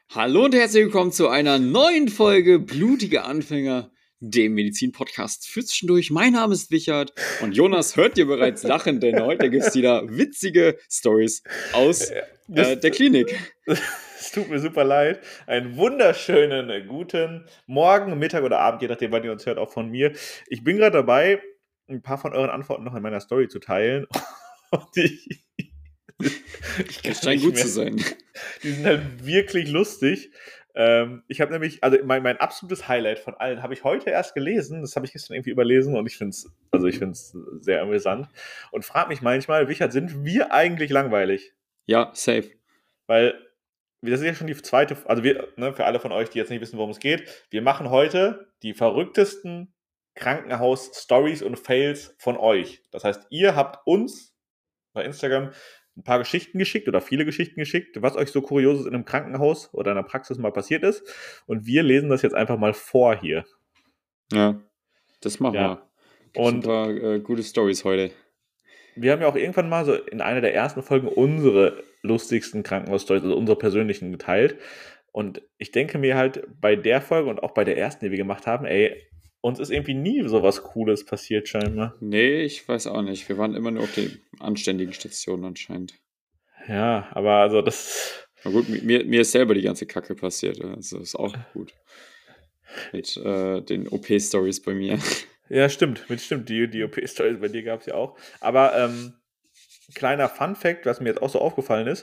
Hallo und herzlich willkommen zu einer neuen Folge Blutige Anfänger, dem Medizin-Podcast für zwischendurch. Mein Name ist Wichert und Jonas hört ihr bereits lachen, denn heute gibt es wieder witzige Stories aus der Klinik. Es tut mir super leid. Einen wunderschönen guten Morgen, Mittag oder Abend, je nachdem, wann ihr uns hört, auch von mir. Ich bin gerade dabei, ein paar von euren Antworten noch in meiner Story zu teilen. Und ich Es scheint gut zu sein. Die sind halt wirklich lustig. Ich habe nämlich, also mein absolutes Highlight von allen habe ich heute erst gelesen. Das habe ich gestern irgendwie überlesen und ich finde es sehr amüsant. Und frage mich manchmal, Wichert, sind wir eigentlich langweilig? Ja, safe. Weil das ist ja schon die zweite, also für alle von euch, die jetzt nicht wissen, worum es geht, wir machen heute die verrücktesten Krankenhaus-Stories und Fails von euch. Das heißt, ihr habt uns bei Instagram ein paar Geschichten geschickt oder viele Geschichten geschickt, was euch so Kurioses in einem Krankenhaus oder in einer Praxis mal passiert ist. Und wir lesen das jetzt einfach mal vor hier. Ja, das machen Ja. wir. Gibt's ein paar gute Stories heute. Wir haben ja auch irgendwann mal so in einer der ersten Folgen unsere lustigsten Krankenhaus-Stories, also unsere persönlichen, geteilt. Und ich denke mir halt bei der Folge und auch bei der ersten, die wir gemacht haben, uns ist irgendwie nie so was Cooles passiert scheinbar. Nee, ich weiß auch nicht. Wir waren immer nur auf den anständigen Stationen anscheinend. Ja, aber also das... Na gut, mir ist selber die ganze Kacke passiert. Also ist auch gut. Mit den OP-Stories bei mir. Ja, stimmt. Die OP-Stories bei dir gab es ja auch. Aber kleiner Fun-Fact, was mir jetzt auch so aufgefallen ist,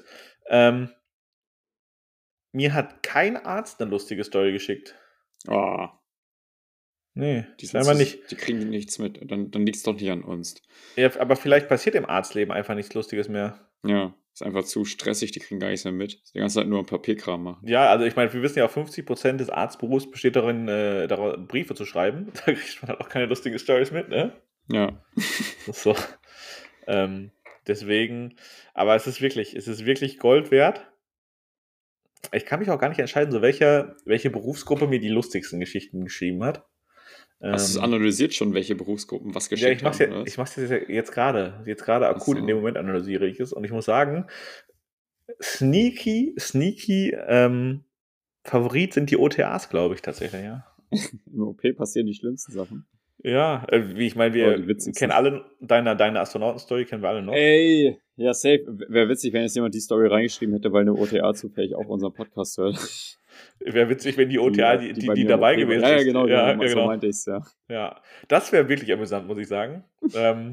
mir hat kein Arzt eine lustige Story geschickt. Oh. Nee, Die nicht. Die kriegen nichts mit. Dann liegt es doch nicht an uns. Ja, aber vielleicht passiert im Arztleben einfach nichts Lustiges mehr. Ja, ist einfach zu stressig, die kriegen gar nichts mehr mit. Die ganze Zeit nur ein Papierkram machen. Ja, also ich meine, wir wissen ja auch, 50% des Arztberufs besteht darin, Briefe zu schreiben. Da kriegt man halt auch keine lustigen Stories mit, ne? Ja. So. Deswegen, aber es ist wirklich Gold wert. Ich kann mich auch gar nicht entscheiden, so welche Berufsgruppe mir die lustigsten Geschichten geschrieben hat. Hast du analysiert schon, welche Berufsgruppen was geschickt haben? Ja, ich mach's jetzt gerade. Jetzt gerade akut in dem Moment analysiere ich es. Und ich muss sagen, sneaky Favorit sind die OTAs, glaube ich, tatsächlich, ja. Im OP passieren die schlimmsten Sachen. Ja, wie ich meine, wir kennen alle deine Astronauten-Story, kennen wir alle noch. Ey, ja, safe. Wäre witzig, wenn jetzt jemand die Story reingeschrieben hätte, weil eine OTA zufällig auch unseren Podcast hört. Wäre witzig, wenn die OTA, die dabei gewesen ist. Ja, genau. So meinte ich es, ja. Ja, das wäre wirklich amüsant, muss ich sagen. Da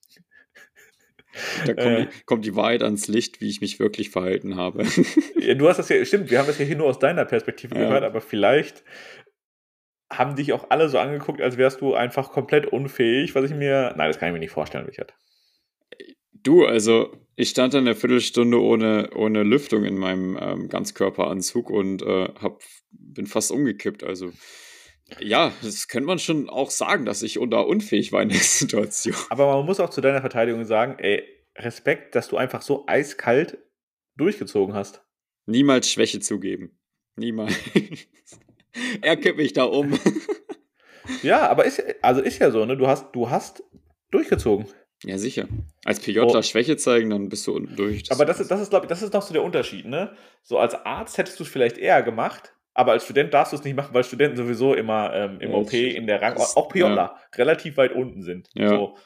kommt die Wahrheit ans Licht, wie ich mich wirklich verhalten habe. Ja, du hast das ja, stimmt, wir haben das ja hier nur aus deiner Perspektive gehört, aber vielleicht haben dich auch alle so angeguckt, als wärst du einfach komplett unfähig, nein, das kann ich mir nicht vorstellen, Richard. Du, also ich stand dann eine Viertelstunde ohne Lüftung in meinem Ganzkörperanzug und bin fast umgekippt, also ja, das könnte man schon auch sagen, dass ich unfähig war in der Situation. Aber man muss auch zu deiner Verteidigung sagen, Respekt, dass du einfach so eiskalt durchgezogen hast. Niemals Schwäche zugeben. Niemals. Er kippt mich da um. Ja, aber ist ja so, ne? Du hast durchgezogen. Ja, sicher. Als PJler Schwäche zeigen, dann bist du unten durch. Aber das ist, glaube ich, das ist noch so der Unterschied, ne? So als Arzt hättest du es vielleicht eher gemacht, aber als Student darfst du es nicht machen, weil Studenten sowieso immer im OP in der Rang, auch PJler, relativ weit unten sind. Ja. So.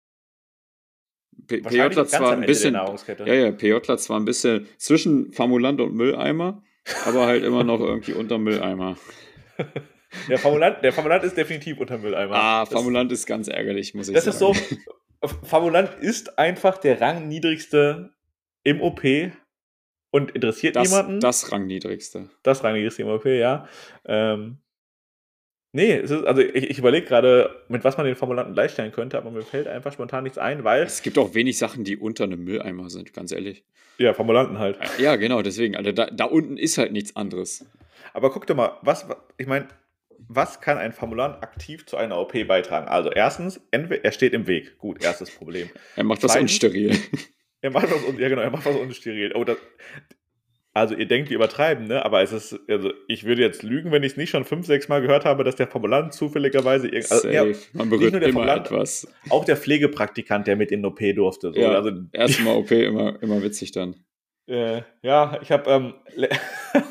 PJler zwar ein bisschen. Ja, PJler zwar ein bisschen zwischen Formulant und Mülleimer, aber halt immer noch irgendwie unter Mülleimer. Der Formulant ist definitiv unter Mülleimer. Formulant ist ganz ärgerlich, muss ich sagen. Das ist so, Formulant ist einfach der Rangniedrigste im OP und interessiert niemanden. Das Rangniedrigste. Das Rangniedrigste im OP, ja. Nee, ich überlege gerade, mit was man den Formulanten gleichstellen könnte, aber mir fällt einfach spontan nichts ein, weil... Es gibt auch wenig Sachen, die unter einem Mülleimer sind, ganz ehrlich. Ja, Formulanten halt. Ja, genau, deswegen. Also da unten ist halt nichts anderes. Aber guck dir mal, was kann ein Formulant aktiv zu einer OP beitragen? Also erstens, er steht im Weg. Gut, erstes Problem. Er macht was unsteril. Er macht was unsteril. Oh, also ihr denkt, wir übertreiben, ne? Aber ich würde jetzt lügen, wenn ich es nicht schon 5-6 Mal gehört habe, dass der Formulant zufälligerweise... man berührt immer Formulant, etwas. Auch der Pflegepraktikant, der mit in den OP durfte. So. Ja, erstmal OP, immer witzig dann. Ja, ich habe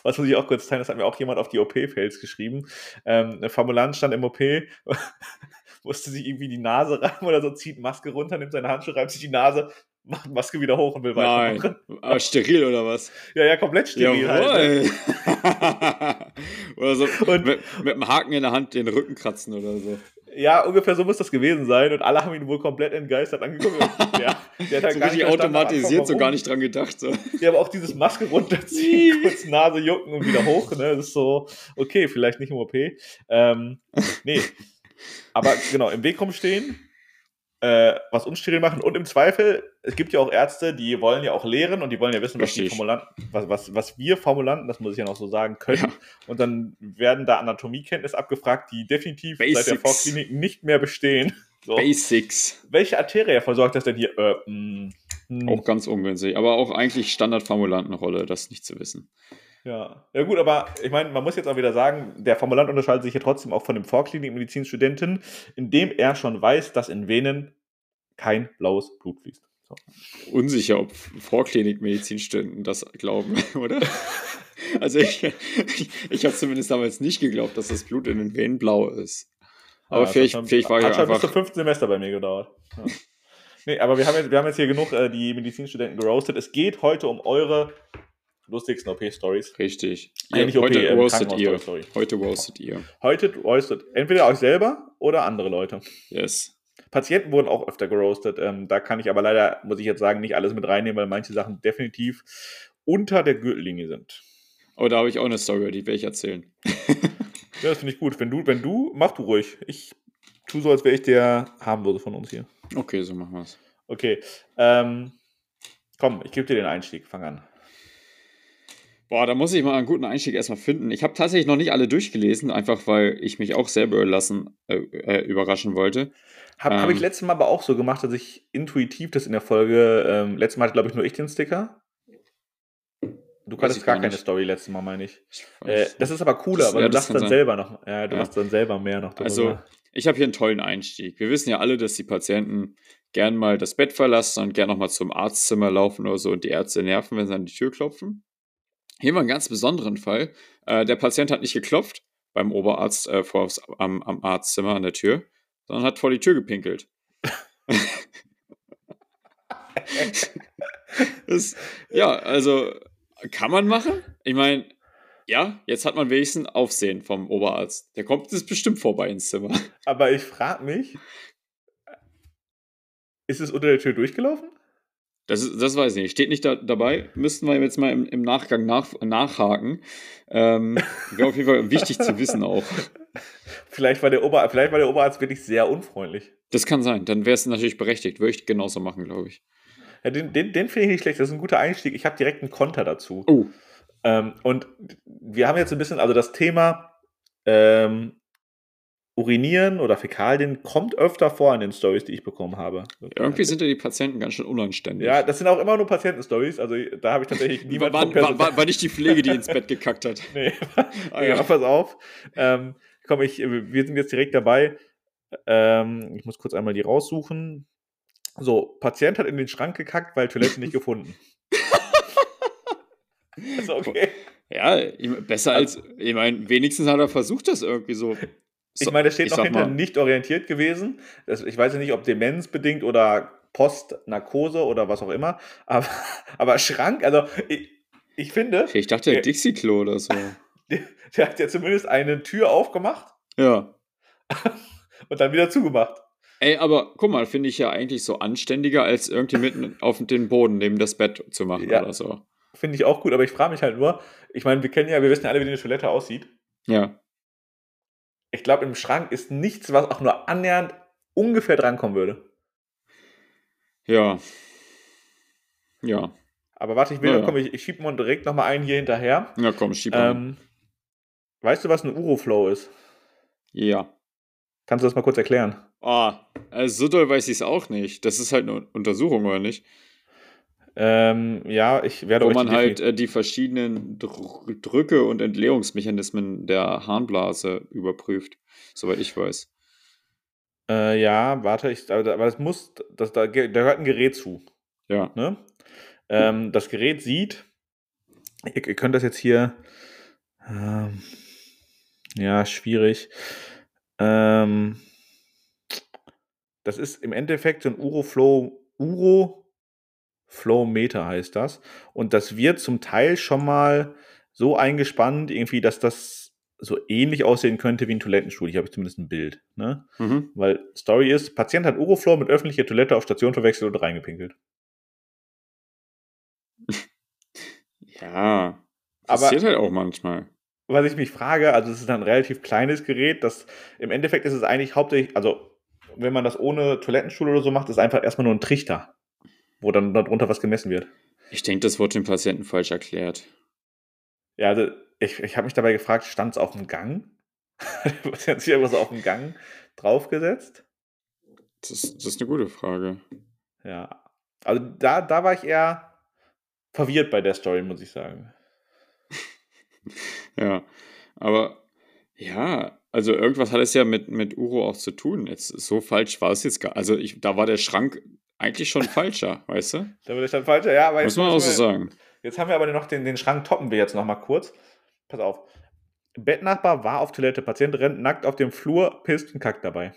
was muss ich auch kurz teilen, das hat mir auch jemand auf die OP-Fails geschrieben. Ein Formulant stand im OP, musste sich irgendwie die Nase reiben oder so, zieht Maske runter, nimmt seine Handschuhe, reibt sich die Nase, macht Maske wieder hoch und will Nein. weitermachen. Aber steril oder was? Ja, komplett steril halt. Ne? Jawohl! Oder so Und mit dem Haken in der Hand den Rücken kratzen oder so. ja, ungefähr so muss das gewesen sein. Und alle haben ihn wohl komplett entgeistert angeguckt. Und der hat So halt gar richtig nicht verstanden, am automatisiert, Anfang, so gar warum. nicht dran gedacht. So. Ja, aber auch dieses Maske runterziehen, kurz Nase jucken und wieder hoch. Ne? Das ist so, okay, vielleicht nicht im OP. Nee, aber genau, im Weg rumstehen, was unsteril machen und im Zweifel, es gibt ja auch Ärzte, die wollen ja auch lehren und die wollen ja wissen, was die Richtig. Formulanten, was wir Formulanten, das muss ich ja noch so sagen, können. Ja. Und dann werden da Anatomiekenntnisse abgefragt, die definitiv seit der Basics. Vorklinik nicht mehr bestehen. So. Basics. Welche Arterie versorgt das denn hier? Auch ganz ungünstig. Aber auch eigentlich Standardformulantenrolle, das nicht zu wissen. Ja, gut, aber ich meine, man muss jetzt auch wieder sagen, der Formulant unterscheidet sich ja trotzdem auch von dem Vorklinik-Medizinstudenten, indem er schon weiß, dass in Venen kein blaues Blut fließt. So. Unsicher, ob Vorklinik-Medizinstudenten das glauben, oder? Also ich habe zumindest damals nicht geglaubt, dass das Blut in den Venen blau ist. Aber vielleicht war ich hat schon bis einfach... zum 5. Semester bei mir gedauert. Ja. Nee, aber wir haben jetzt hier genug die Medizinstudenten geroastet. Es geht heute um eure lustigsten OP-Stories. Richtig. Nicht Heute roastet ihr. Krankenhaus-Story. Heute roastet ihr. Heute roastet entweder euch selber oder andere Leute. Yes. Patienten wurden auch öfter geroastet. Da kann ich aber leider, muss ich jetzt sagen, nicht alles mit reinnehmen, weil manche Sachen definitiv unter der Gürtellinie sind. Oh, da habe ich auch eine Story, die werde ich erzählen. Ja, das finde ich gut. Wenn du, mach du ruhig. Ich tue so, als wäre ich der harmlose von uns hier. Okay, so machen wir es. Okay. Komm, ich gebe dir den Einstieg. Fang an. Boah, da muss ich mal einen guten Einstieg erstmal finden. Ich habe tatsächlich noch nicht alle durchgelesen, einfach weil ich mich auch selber überraschen wollte. Hab ich letztes Mal aber auch so gemacht, dass ich intuitiv das in der Folge, letztes Mal hatte, glaube ich, nur ich den Sticker. Du hattest gar keine Story letztes Mal, meine ich. Das ist aber cooler, weil du sagst dann selber noch. Ja, du machst dann selber mehr noch darüber. Also, ich habe hier einen tollen Einstieg. Wir wissen ja alle, dass die Patienten gern mal das Bett verlassen und gern nochmal zum Arztzimmer laufen oder so und die Ärzte nerven, wenn sie an die Tür klopfen. Hier war ein ganz besonderen Fall. Der Patient hat nicht geklopft beim Oberarzt am Arztzimmer an der Tür, sondern hat vor die Tür gepinkelt. Ja, also kann man machen. Ich meine, ja, jetzt hat man wenigstens Aufsehen vom Oberarzt. Der kommt jetzt bestimmt vorbei ins Zimmer. Aber ich frage mich, ist es unter der Tür durchgelaufen? Das weiß ich nicht. Steht nicht dabei. Müssten wir jetzt mal im Nachgang nachhaken. Wäre auf jeden Fall wichtig zu wissen auch. Vielleicht war der Oberarzt wirklich sehr unfreundlich. Das kann sein. Dann wäre es natürlich berechtigt. Würde ich genauso machen, glaube ich. Ja, den finde ich nicht schlecht. Das ist ein guter Einstieg. Ich habe direkt einen Konter dazu. Oh. Und wir haben jetzt ein bisschen, also das Thema Urinieren oder Fäkalien kommt öfter vor in den Stories, die ich bekommen habe. Irgendwie sind ja die Patienten ganz schön unanständig. Ja, das sind auch immer nur Patienten-Stories. Also da habe ich tatsächlich niemanden. War nicht die Pflege, die ins Bett gekackt hat. Nee. Ja, pass auf. Komm, wir sind jetzt direkt dabei. Ich muss kurz einmal die raussuchen. So, Patient hat in den Schrank gekackt, weil Toilette nicht gefunden. Ist okay. Ja, besser als, ich meine, wenigstens hat er versucht, das irgendwie so. Ich meine, da steht noch hinter nicht orientiert gewesen. Ich weiß ja nicht, ob demenzbedingt oder Postnarkose oder was auch immer. Aber Schrank, also ich finde. Ich dachte, der Dixie-Klo oder so. Der hat ja zumindest eine Tür aufgemacht. Ja. Und dann wieder zugemacht. Ey, aber guck mal, finde ich ja eigentlich so anständiger, als irgendwie mitten auf den Boden neben das Bett zu machen oder so. Finde ich auch gut, aber ich frage mich halt nur, ich meine, wir wissen ja alle, wie eine Toilette aussieht. Ja. Ich glaube, im Schrank ist nichts, was auch nur annähernd ungefähr drankommen würde. Ja. Ja. Aber warte, ich schiebe mal direkt nochmal einen hier hinterher. Ja, komm, schieb mal. Weißt du, was ein Uroflow ist? Ja. Kannst du das mal kurz erklären? Also so doll weiß ich es auch nicht. Das ist halt eine Untersuchung, oder nicht? Ja, ich werde Wo man halt die verschiedenen Drücke und Entleerungsmechanismen der Harnblase überprüft, soweit ich weiß. Ja, warte, aber da gehört ein Gerät zu. Ja. Ne? Das Gerät sieht, ihr könnt das jetzt hier Ja, schwierig. Das ist im Endeffekt so ein Uroflow-Meter heißt das. Und das wird zum Teil schon mal so eingespannt, irgendwie, dass das so ähnlich aussehen könnte wie ein Toilettenstuhl. Hier habe ich zumindest ein Bild. Ne? Mhm. Weil Story ist, Patient hat Uroflow mit öffentlicher Toilette auf Station verwechselt und reingepinkelt. Ja, passiert Aber halt auch manchmal. was ich mich frage, also es ist ein relativ kleines Gerät, das im Endeffekt ist es eigentlich hauptsächlich, also wenn man das ohne Toilettenstuhl oder so macht, ist einfach erstmal nur ein Trichter, wo dann darunter was gemessen wird. Ich denke, das wurde dem Patienten falsch erklärt. Ja, also ich habe mich dabei gefragt, stand es auf dem Gang? Was hat sich irgendwas auf dem Gang draufgesetzt? Das ist eine gute Frage. Ja. Also da war ich eher verwirrt bei der Story, muss ich sagen. Ja, aber ja, also irgendwas hat es ja mit Uro auch zu tun. Jetzt so falsch war es jetzt gar. Also da war der Schrank eigentlich schon falscher, weißt du? Da bin ich dann falsch. Ja, aber Muss man auch so sagen. jetzt haben wir aber noch den Schrank, toppen wir jetzt noch mal kurz. Pass auf. Bettnachbar war auf Toilette. Patient rennt nackt auf dem Flur, pisst und kackt dabei.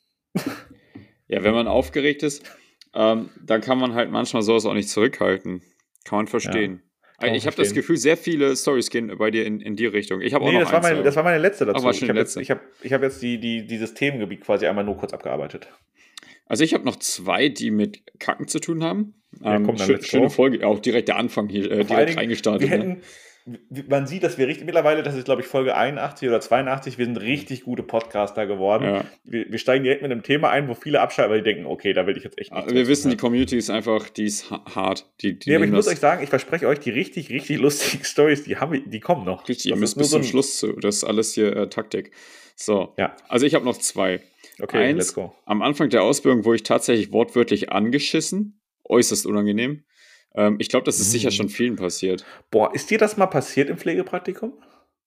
Ja, wenn man aufgeregt ist, dann kann man halt manchmal sowas auch nicht zurückhalten. Kann man verstehen. Kann man Ich habe das verstehen. Gefühl, sehr viele Stories gehen bei dir in die Richtung. Ich habe auch Nee, noch das war meine letzte dazu. war schon die letzte. Ich hab jetzt dieses Themengebiet quasi einmal nur kurz abgearbeitet. Also ich habe noch 2, die mit Kacken zu tun haben. Ja, komm, dann let's Schöne go. Folge, auch direkt der Anfang hier, Vor allen direkt Dingen, reingestartet. Ne? man sieht, dass wir richtig, mittlerweile, das ist glaube ich Folge 81 oder 82, wir sind richtig gute Podcaster geworden. Ja. Wir steigen direkt mit einem Thema ein, wo viele abschalten, weil die denken, okay, da will ich jetzt echt nichts Wir wissen, die zuhören. Community ist einfach, die ist hart. Die Nee, aber ich nehmen muss das euch sagen, ich verspreche euch, die richtig, richtig lustigen Stories, die kommen noch. richtig. Ihr Das müsst ist nur bis so zum ein. Schluss zu. Das ist alles hier Taktik. So, Ja, also ich habe noch 2. okay, let's Eins, go. am Anfang der Ausbildung wurde ich tatsächlich wortwörtlich angeschissen. Äußerst unangenehm. Ich glaube, das ist sicher schon vielen passiert. Boah, ist dir das mal passiert im Pflegepraktikum?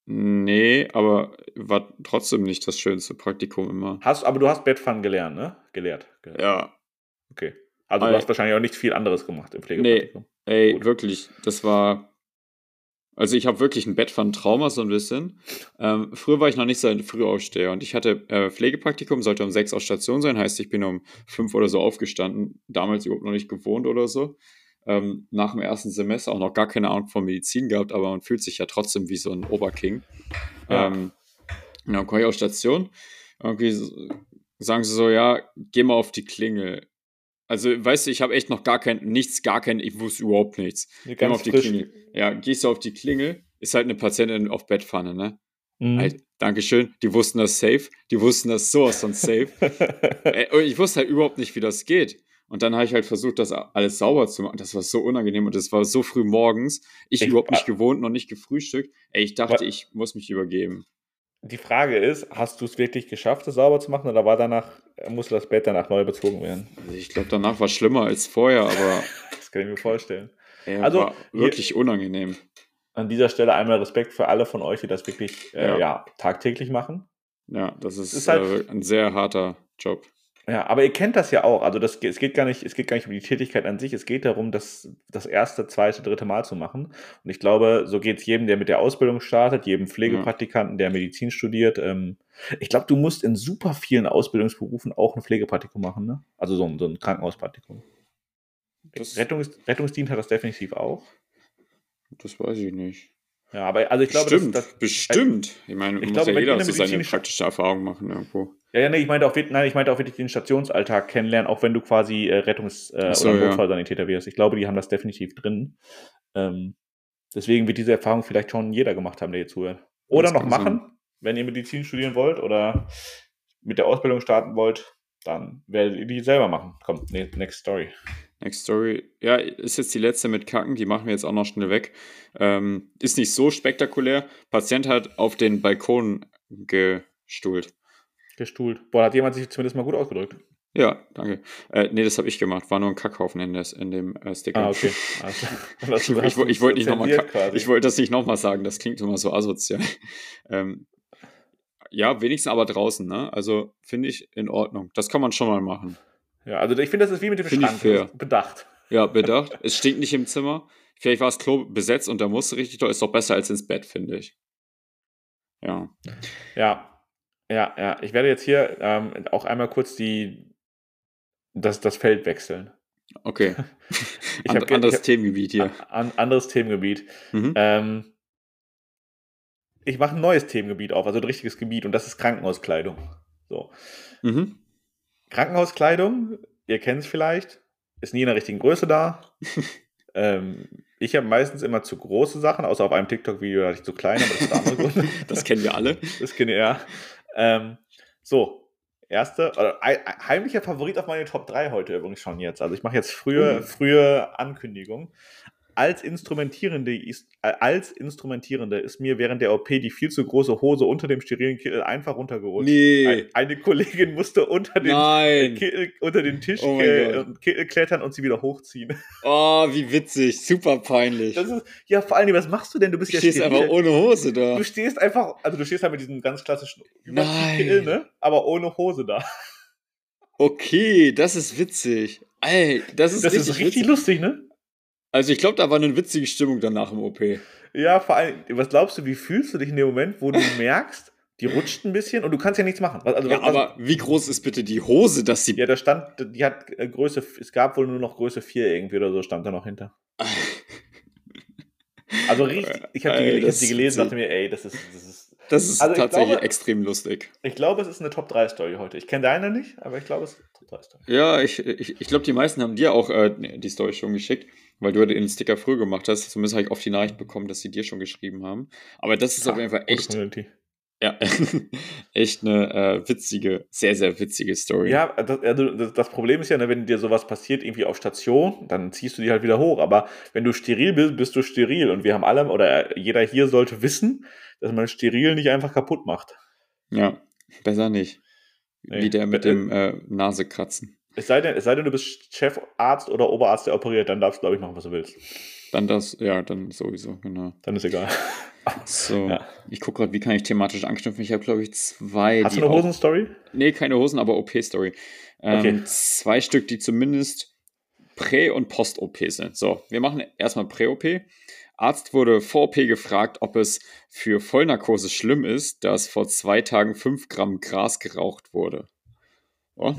Nee, aber war trotzdem nicht das schönste Praktikum immer. Aber du hast Bettpfannen gelernt, ne? Gelehrt. Ja. Okay. Also du hast wahrscheinlich auch nicht viel anderes gemacht im Pflegepraktikum. Nee, ey, Gut. wirklich, das war. Also ich habe wirklich ein Bettpfannentrauma so ein bisschen. Früher war ich noch nicht so ein Frühaufsteher und ich hatte Pflegepraktikum, sollte um 6 auf Station sein, heißt ich bin um 5 oder so aufgestanden, damals überhaupt noch nicht gewohnt oder so. Nach dem ersten Semester auch noch gar keine Ahnung von Medizin gehabt, aber man fühlt sich ja trotzdem wie so ein Oberking. Ja. Und dann komme ich auf Station, irgendwie sagen sie so, ja, geh mal auf die Klingel. Also, weißt du, ich habe echt noch ich wusste überhaupt nichts. Nee, Geh mal ganz auf die frisch. Klingel. Ja, gehst du auf die Klingel, ist halt eine Patientin auf Bettpfanne, ne? Mhm. Halt, Dankeschön, die wussten das safe, die wussten das sowas von safe. Und ich wusste halt überhaupt nicht, wie das geht. Und dann habe ich halt versucht, das alles sauber zu machen. Das war so unangenehm und das war so früh morgens. Ich überhaupt nicht gewohnt, noch nicht gefrühstückt. Ey, ich dachte, ich muss mich übergeben. Die Frage ist, hast du es wirklich geschafft, das sauber zu machen, oder musste das Bett danach neu bezogen werden? Also ich glaube, danach war es schlimmer als vorher, aber Das kann ich mir vorstellen. ey, Also, war wirklich unangenehm. An dieser Stelle einmal Respekt für alle von euch, die das wirklich Ja. tagtäglich machen. Ja, das ist halt- ein sehr harter Job. Ja, aber ihr kennt das ja auch. Also es geht gar nicht um die Tätigkeit an sich, es geht darum, das erste, zweite, dritte Mal zu machen. Und ich glaube, so geht es jedem, der mit der Ausbildung startet, jedem Pflegepraktikanten, der Medizin studiert. Ich glaube, du musst in super vielen Ausbildungsberufen auch ein Pflegepraktikum machen, ne? Also so ein Krankenhauspraktikum. Rettungsdienst hat das definitiv auch. Das weiß ich nicht. Ja, aber also ich glaube, Bestimmt. Ich meine, ich muss glaube, ja wenn jeder ihr eine so seine medizinische- praktische Erfahrung machen irgendwo. Ja, nee, ich meinte auch wirklich den Stationsalltag kennenlernen, auch wenn du quasi So, oder ja. Notfallsanitäter wirst. Ich glaube, die haben das definitiv drin. Deswegen wird diese Erfahrung vielleicht schon jeder gemacht haben, der hier zuhört. Oder Das noch kann machen, wenn ihr Medizin studieren wollt oder mit der Ausbildung starten wollt, dann werdet ihr die selber machen. Komm, next story. Next Story. Ja, ist jetzt die letzte mit Kacken, die machen wir jetzt auch noch schnell weg. Ist nicht so spektakulär. Patient hat auf den Balkon gestuhlt. Gestuhlt. Boah, hat jemand sich zumindest mal gut ausgedrückt. Ja, danke. Nee, das habe ich gemacht. War nur ein Kackhaufen in dem Sticker. Ah, okay. Also, Ich wollte nicht nochmal. quasi. Ich wollte das nicht nochmal sagen. Das klingt immer so asozial. Ja, wenigstens aber draußen, ne? Also finde ich in Ordnung. Das kann man schon mal machen. Ja, also ich finde, das ist wie mit dem Finde ich Schrank. fair. Das ist bedacht. Ja, bedacht. Es stinkt nicht im Zimmer. Vielleicht war das Klo besetzt und da musste richtig doll. Ist doch besser als ins Bett, finde ich. Ja. Ja. Ich werde jetzt hier auch einmal kurz das Feld wechseln. Okay. Ich hab Anderes Themengebiet hier. Anderes Themengebiet. Mhm. Ich mache ein neues Themengebiet auf, also ein richtiges Gebiet, und das ist Krankenhauskleidung. So. Mhm. Krankenhauskleidung, ihr kennt es vielleicht, ist nie in der richtigen Größe da. Ich habe meistens immer zu große Sachen, außer auf einem TikTok-Video hatte ich zu klein, aber das ist andere Gründe. Das kennen wir alle. Das kenne ich, ja. Heimlicher Favorit auf meine Top 3 heute übrigens schon jetzt. Also ich mache jetzt frühe Ankündigung. Als Instrumentierende ist mir während der OP die viel zu große Hose unter dem sterilen Kittel einfach runtergerutscht. Nee. Eine Kollegin musste unter den Tisch Kittel klettern und sie wieder hochziehen. Oh, wie witzig. Super peinlich. Ja, vor allem, was machst du denn? Du bist ja stehst einfach ohne Hose da. Du stehst einfach, also du stehst halt mit diesem ganz klassischen Kittel, ne? Aber ohne Hose da. Okay, das ist witzig. Ey, das ist richtig lustig, ne? Also ich glaube, da war eine witzige Stimmung danach im OP. Ja, vor allem, was glaubst du, wie fühlst du dich in dem Moment, wo du merkst, die rutscht ein bisschen und du kannst ja nichts machen? Aber wie groß ist bitte die Hose, dass sie... Ja, die hat Größe, es gab wohl nur noch Größe 4 irgendwie oder so, stand da noch hinter. Also richtig, ich hab die gelesen und dachte mir, ey, das ist also tatsächlich extrem lustig. Ich glaube, es ist eine Top-3-Story heute. Ich kenne deine nicht, aber ich glaube, es ist eine Top-3-Story. Ja, ich glaube, die meisten haben dir auch die Story schon geschickt, weil du den Sticker früher gemacht hast. Zumindest habe ich oft die Nachricht bekommen, dass sie dir schon geschrieben haben. Aber das ist auf jeden Fall echt... Ja, echt eine witzige, sehr, sehr witzige Story. Ja, das Problem ist ja, ne, wenn dir sowas passiert, irgendwie auf Station, dann ziehst du die halt wieder hoch. Aber wenn du steril bist, bist du steril. Und wir haben alle, oder jeder hier sollte wissen, dass man steril nicht einfach kaputt macht. Ja, besser nicht. Nee. Wie der mit dem Nasekratzen. Es sei denn, du bist Chefarzt oder Oberarzt, der operiert, dann darfst du, glaube ich, machen, was du willst. Dann sowieso, genau. Dann ist egal. So, ja. Ich gucke gerade, wie kann ich thematisch anknüpfen. Ich habe, glaube ich, 2. Hast du eine Hosen-Story? Nee, keine Hosen, aber OP-Story. Okay. 2 Stück, die zumindest Prä- und Post-OP sind. So, wir machen erstmal Prä-OP. Arzt wurde vor OP gefragt, ob es für Vollnarkose schlimm ist, dass vor 2 Tagen 5 Gramm Gras geraucht wurde. Oh.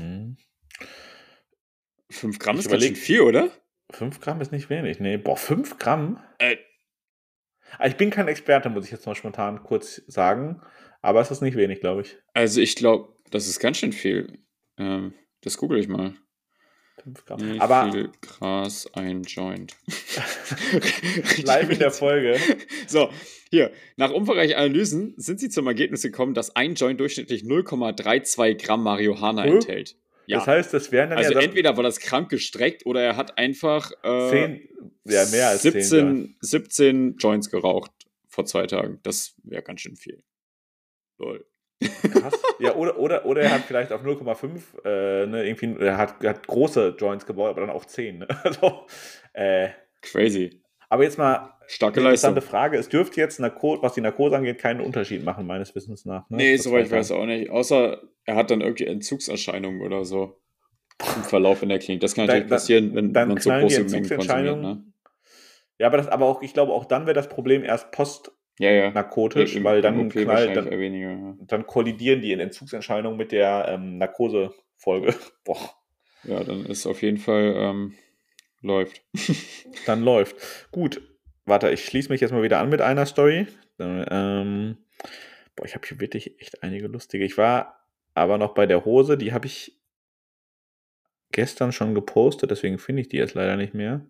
5 Gramm ist ganz schön viel, oder? 5 Gramm ist nicht wenig. Nee, 5 Gramm? Ich bin kein Experte, muss ich jetzt mal spontan kurz sagen. Aber es ist nicht wenig, glaube ich. Also ich glaube, das ist ganz schön viel. Das google ich mal. 5 Gramm. Wie viel Gras ein Joint? Live in der Folge. So, hier. Nach umfangreichen Analysen sind sie zum Ergebnis gekommen, dass ein Joint durchschnittlich 0,32 Gramm Marihuana enthält. Ja. Das heißt, das wären dann also entweder war das krank gestreckt oder er hat einfach 10, ja, mehr als 17 Joints geraucht vor 2 Tagen. Das wäre ganz schön viel. Lol. Krass. Ja, oder er hat vielleicht auf 0,5 irgendwie, er hat große Joints gebaut, aber dann auf 10. Ne? Also, crazy. Aber jetzt mal starke eine interessante Leistung. Frage. Es dürfte jetzt, was die Narkose angeht, keinen Unterschied machen, meines Wissens nach. Ne? Nee, soweit ich weiß auch nicht. Außer er hat dann irgendwie Entzugserscheinungen oder so im Verlauf in der Klinik. Das kann natürlich passieren, wenn man so große Mengen konsumiert. Ne? Ja, aber auch, ich glaube, auch dann wäre das Problem erst narkotisch, weil dann dann kollidieren die in Entzugserscheinungen mit der Narkosefolge. Boah. Ja, dann ist auf jeden Fall läuft. Dann läuft. Gut, warte, ich schließe mich jetzt mal wieder an mit einer Story. Ich habe hier wirklich echt einige lustige. Ich war aber noch bei der Hose, die habe ich gestern schon gepostet, deswegen finde ich die jetzt leider nicht mehr.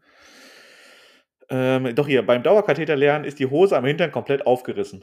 Doch hier, beim Dauerkatheter lernen ist die Hose am Hintern komplett aufgerissen.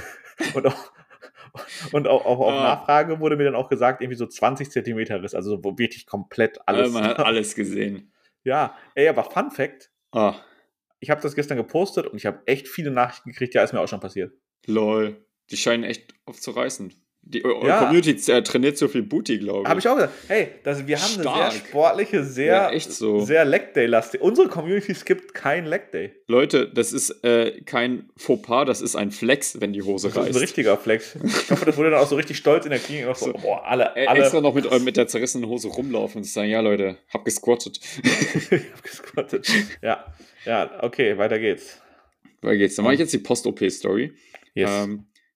Und auch auf Nachfrage wurde mir dann auch gesagt, irgendwie so 20 Zentimeter Riss, also so wirklich komplett alles. Man hat alles gesehen. Ja, aber Fun Fact, ich habe das gestern gepostet und ich habe echt viele Nachrichten gekriegt, ja, ist mir auch schon passiert. Lol, die scheinen echt oft zu reißen. Die Community trainiert so viel Booty, glaube ich. Habe ich auch gesagt. Hey, wir haben eine sehr sportliche, sehr Leg-Day-lastig. Unsere Community skippt kein Leg-Day. Leute, das ist kein Fauxpas, das ist ein Flex, wenn die Hose reißt. Das ist ein richtiger Flex. Ich hoffe, das wurde dann auch so richtig stolz in der Klinik. Noch so, boah, alle. Extra noch mit der zerrissenen Hose rumlaufen und sagen, ja Leute, hab gesquattet. Ich hab gesquattet. Ja, okay, weiter geht's. Dann mache ich jetzt die Post-OP-Story. Yes.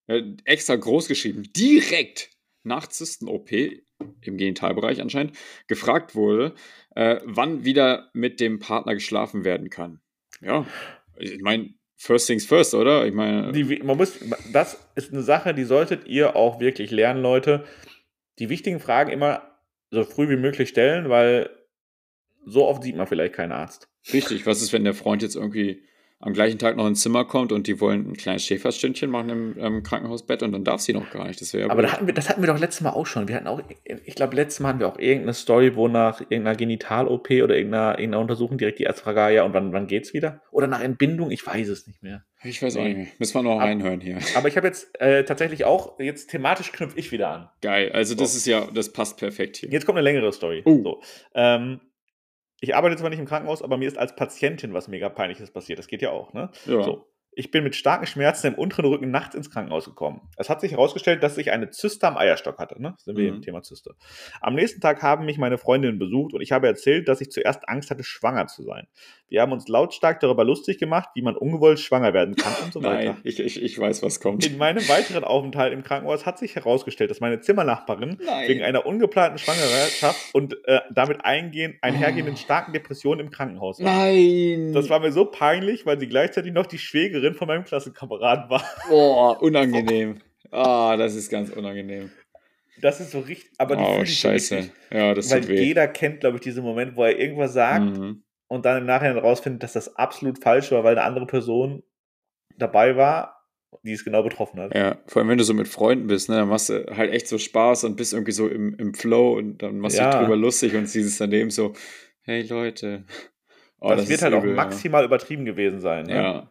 extra groß geschrieben, direkt nach Zysten-OP, im Genitalbereich anscheinend, gefragt wurde, wann wieder mit dem Partner geschlafen werden kann. Ja, ich meine, first things first, oder? Ich meine, Das ist eine Sache, die solltet ihr auch wirklich lernen, Leute. Die wichtigen Fragen immer so früh wie möglich stellen, weil so oft sieht man vielleicht keinen Arzt. richtig, was ist, wenn der Freund jetzt irgendwie am gleichen Tag noch ins Zimmer kommt und die wollen ein kleines Schäferstündchen machen im Krankenhausbett und dann darf sie noch gar nicht. Das wäre ja Aber blöd. das hatten wir doch letztes Mal auch schon. Wir hatten auch, ich glaube, letztes Mal hatten wir auch irgendeine Story, wo nach irgendeiner Genital-OP oder irgendeiner Untersuchung direkt die Ärztefrage, ja, und wann geht's wieder? Oder nach Entbindung, ich weiß es nicht mehr. Ich weiß auch nicht mehr. Müssen wir noch reinhören hier. Aber ich habe jetzt tatsächlich auch, jetzt thematisch knüpfe ich wieder an. Geil, also das passt perfekt hier. Jetzt kommt eine längere Story. So. Ich arbeite zwar nicht im Krankenhaus, aber mir ist als Patientin was mega Peinliches passiert. Das geht ja auch, ne? Ja. So. Ich bin mit starken Schmerzen im unteren Rücken nachts ins Krankenhaus gekommen. Es hat sich herausgestellt, dass ich eine Zyste am Eierstock hatte. Ne? Sind wir im Thema Zyste. Am nächsten Tag haben mich meine Freundinnen besucht und ich habe erzählt, dass ich zuerst Angst hatte, schwanger zu sein. Wir haben uns lautstark darüber lustig gemacht, wie man ungewollt schwanger werden kann und so weiter. Nein, ich weiß, was kommt. In meinem weiteren Aufenthalt im Krankenhaus hat sich herausgestellt, dass meine Zimmernachbarin wegen einer ungeplanten Schwangerschaft und damit einhergehenden starken Depressionen im Krankenhaus war. Nein! Das war mir so peinlich, weil sie gleichzeitig noch die Schwägerin von meinem Klassenkameraden war. Boah, unangenehm. Das ist ganz unangenehm. Das ist so richtig, aber die fühle ich scheiße. so richtig. Ja, das weil tut weh. Jeder kennt, glaube ich, diesen Moment, wo er irgendwas sagt und dann im Nachhinein rausfindet, dass das absolut falsch war, weil eine andere Person dabei war, die es genau betroffen hat. Ja, vor allem wenn du so mit Freunden bist, ne, dann machst du halt echt so Spaß und bist irgendwie so im Flow und dann machst du dich drüber lustig und siehst es daneben so, hey Leute. Das wird halt übel, auch maximal übertrieben gewesen sein. Ne? Ja.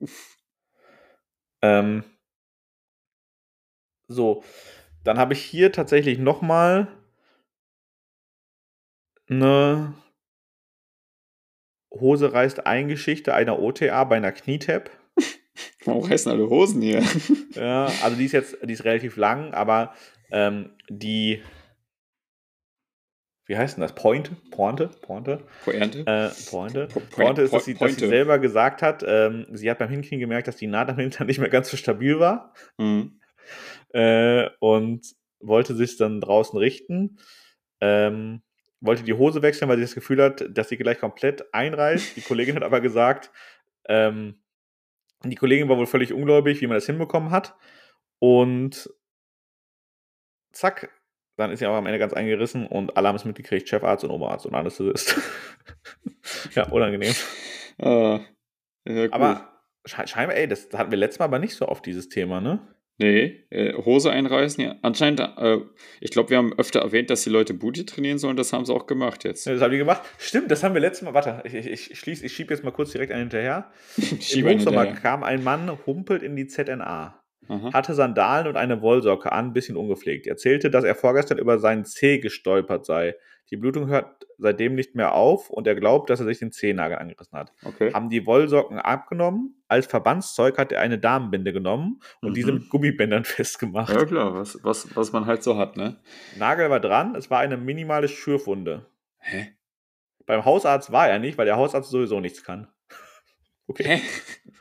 So, dann habe ich hier tatsächlich nochmal eine Hose reißt ein Geschichte einer OTA bei einer Knietap. Warum reißen alle Hosen hier? Ja, also die ist relativ lang, aber wie heißt denn das? Pointe ist, dass sie selber gesagt hat, sie hat beim Hinknien gemerkt, dass die Naht am Hintern nicht mehr ganz so stabil war und wollte sich dann draußen richten, wollte die Hose wechseln, weil sie das Gefühl hat, dass sie gleich komplett einreißt. Die Kollegin hat aber gesagt, die Kollegin war wohl völlig ungläubig, wie man das hinbekommen hat und zack, dann ist sie aber am Ende ganz eingerissen und alle haben es mitgekriegt, Chefarzt und Oberarzt und alles ist. Ja, unangenehm. Ja, cool. Aber scheinbar, das hatten wir letztes Mal aber nicht so oft, dieses Thema, ne? Nee, Hose einreißen, ja. Anscheinend, ich glaube, wir haben öfter erwähnt, dass die Leute Booty trainieren sollen, das haben sie auch gemacht jetzt. Ja, das haben die gemacht. Stimmt, das haben wir letztes Mal, warte, ich schiebe jetzt mal kurz direkt einen hinterher. Im Hochsommer kam ein Mann, humpelt in die ZNA. Hatte Sandalen und eine Wollsocke an, ein bisschen ungepflegt. Erzählte, dass er vorgestern über seinen Zeh gestolpert sei. Die Blutung hört seitdem nicht mehr auf und er glaubt, dass er sich den Zehennagel angerissen hat. Okay. Haben die Wollsocken abgenommen. Als Verbandszeug hat er eine Damenbinde genommen und diese mit Gummibändern festgemacht. Ja klar, was man halt so hat, ne? Nagel war dran, es war eine minimale Schürfwunde. Hä? Beim Hausarzt war er nicht, weil der Hausarzt sowieso nichts kann. Okay. Hä?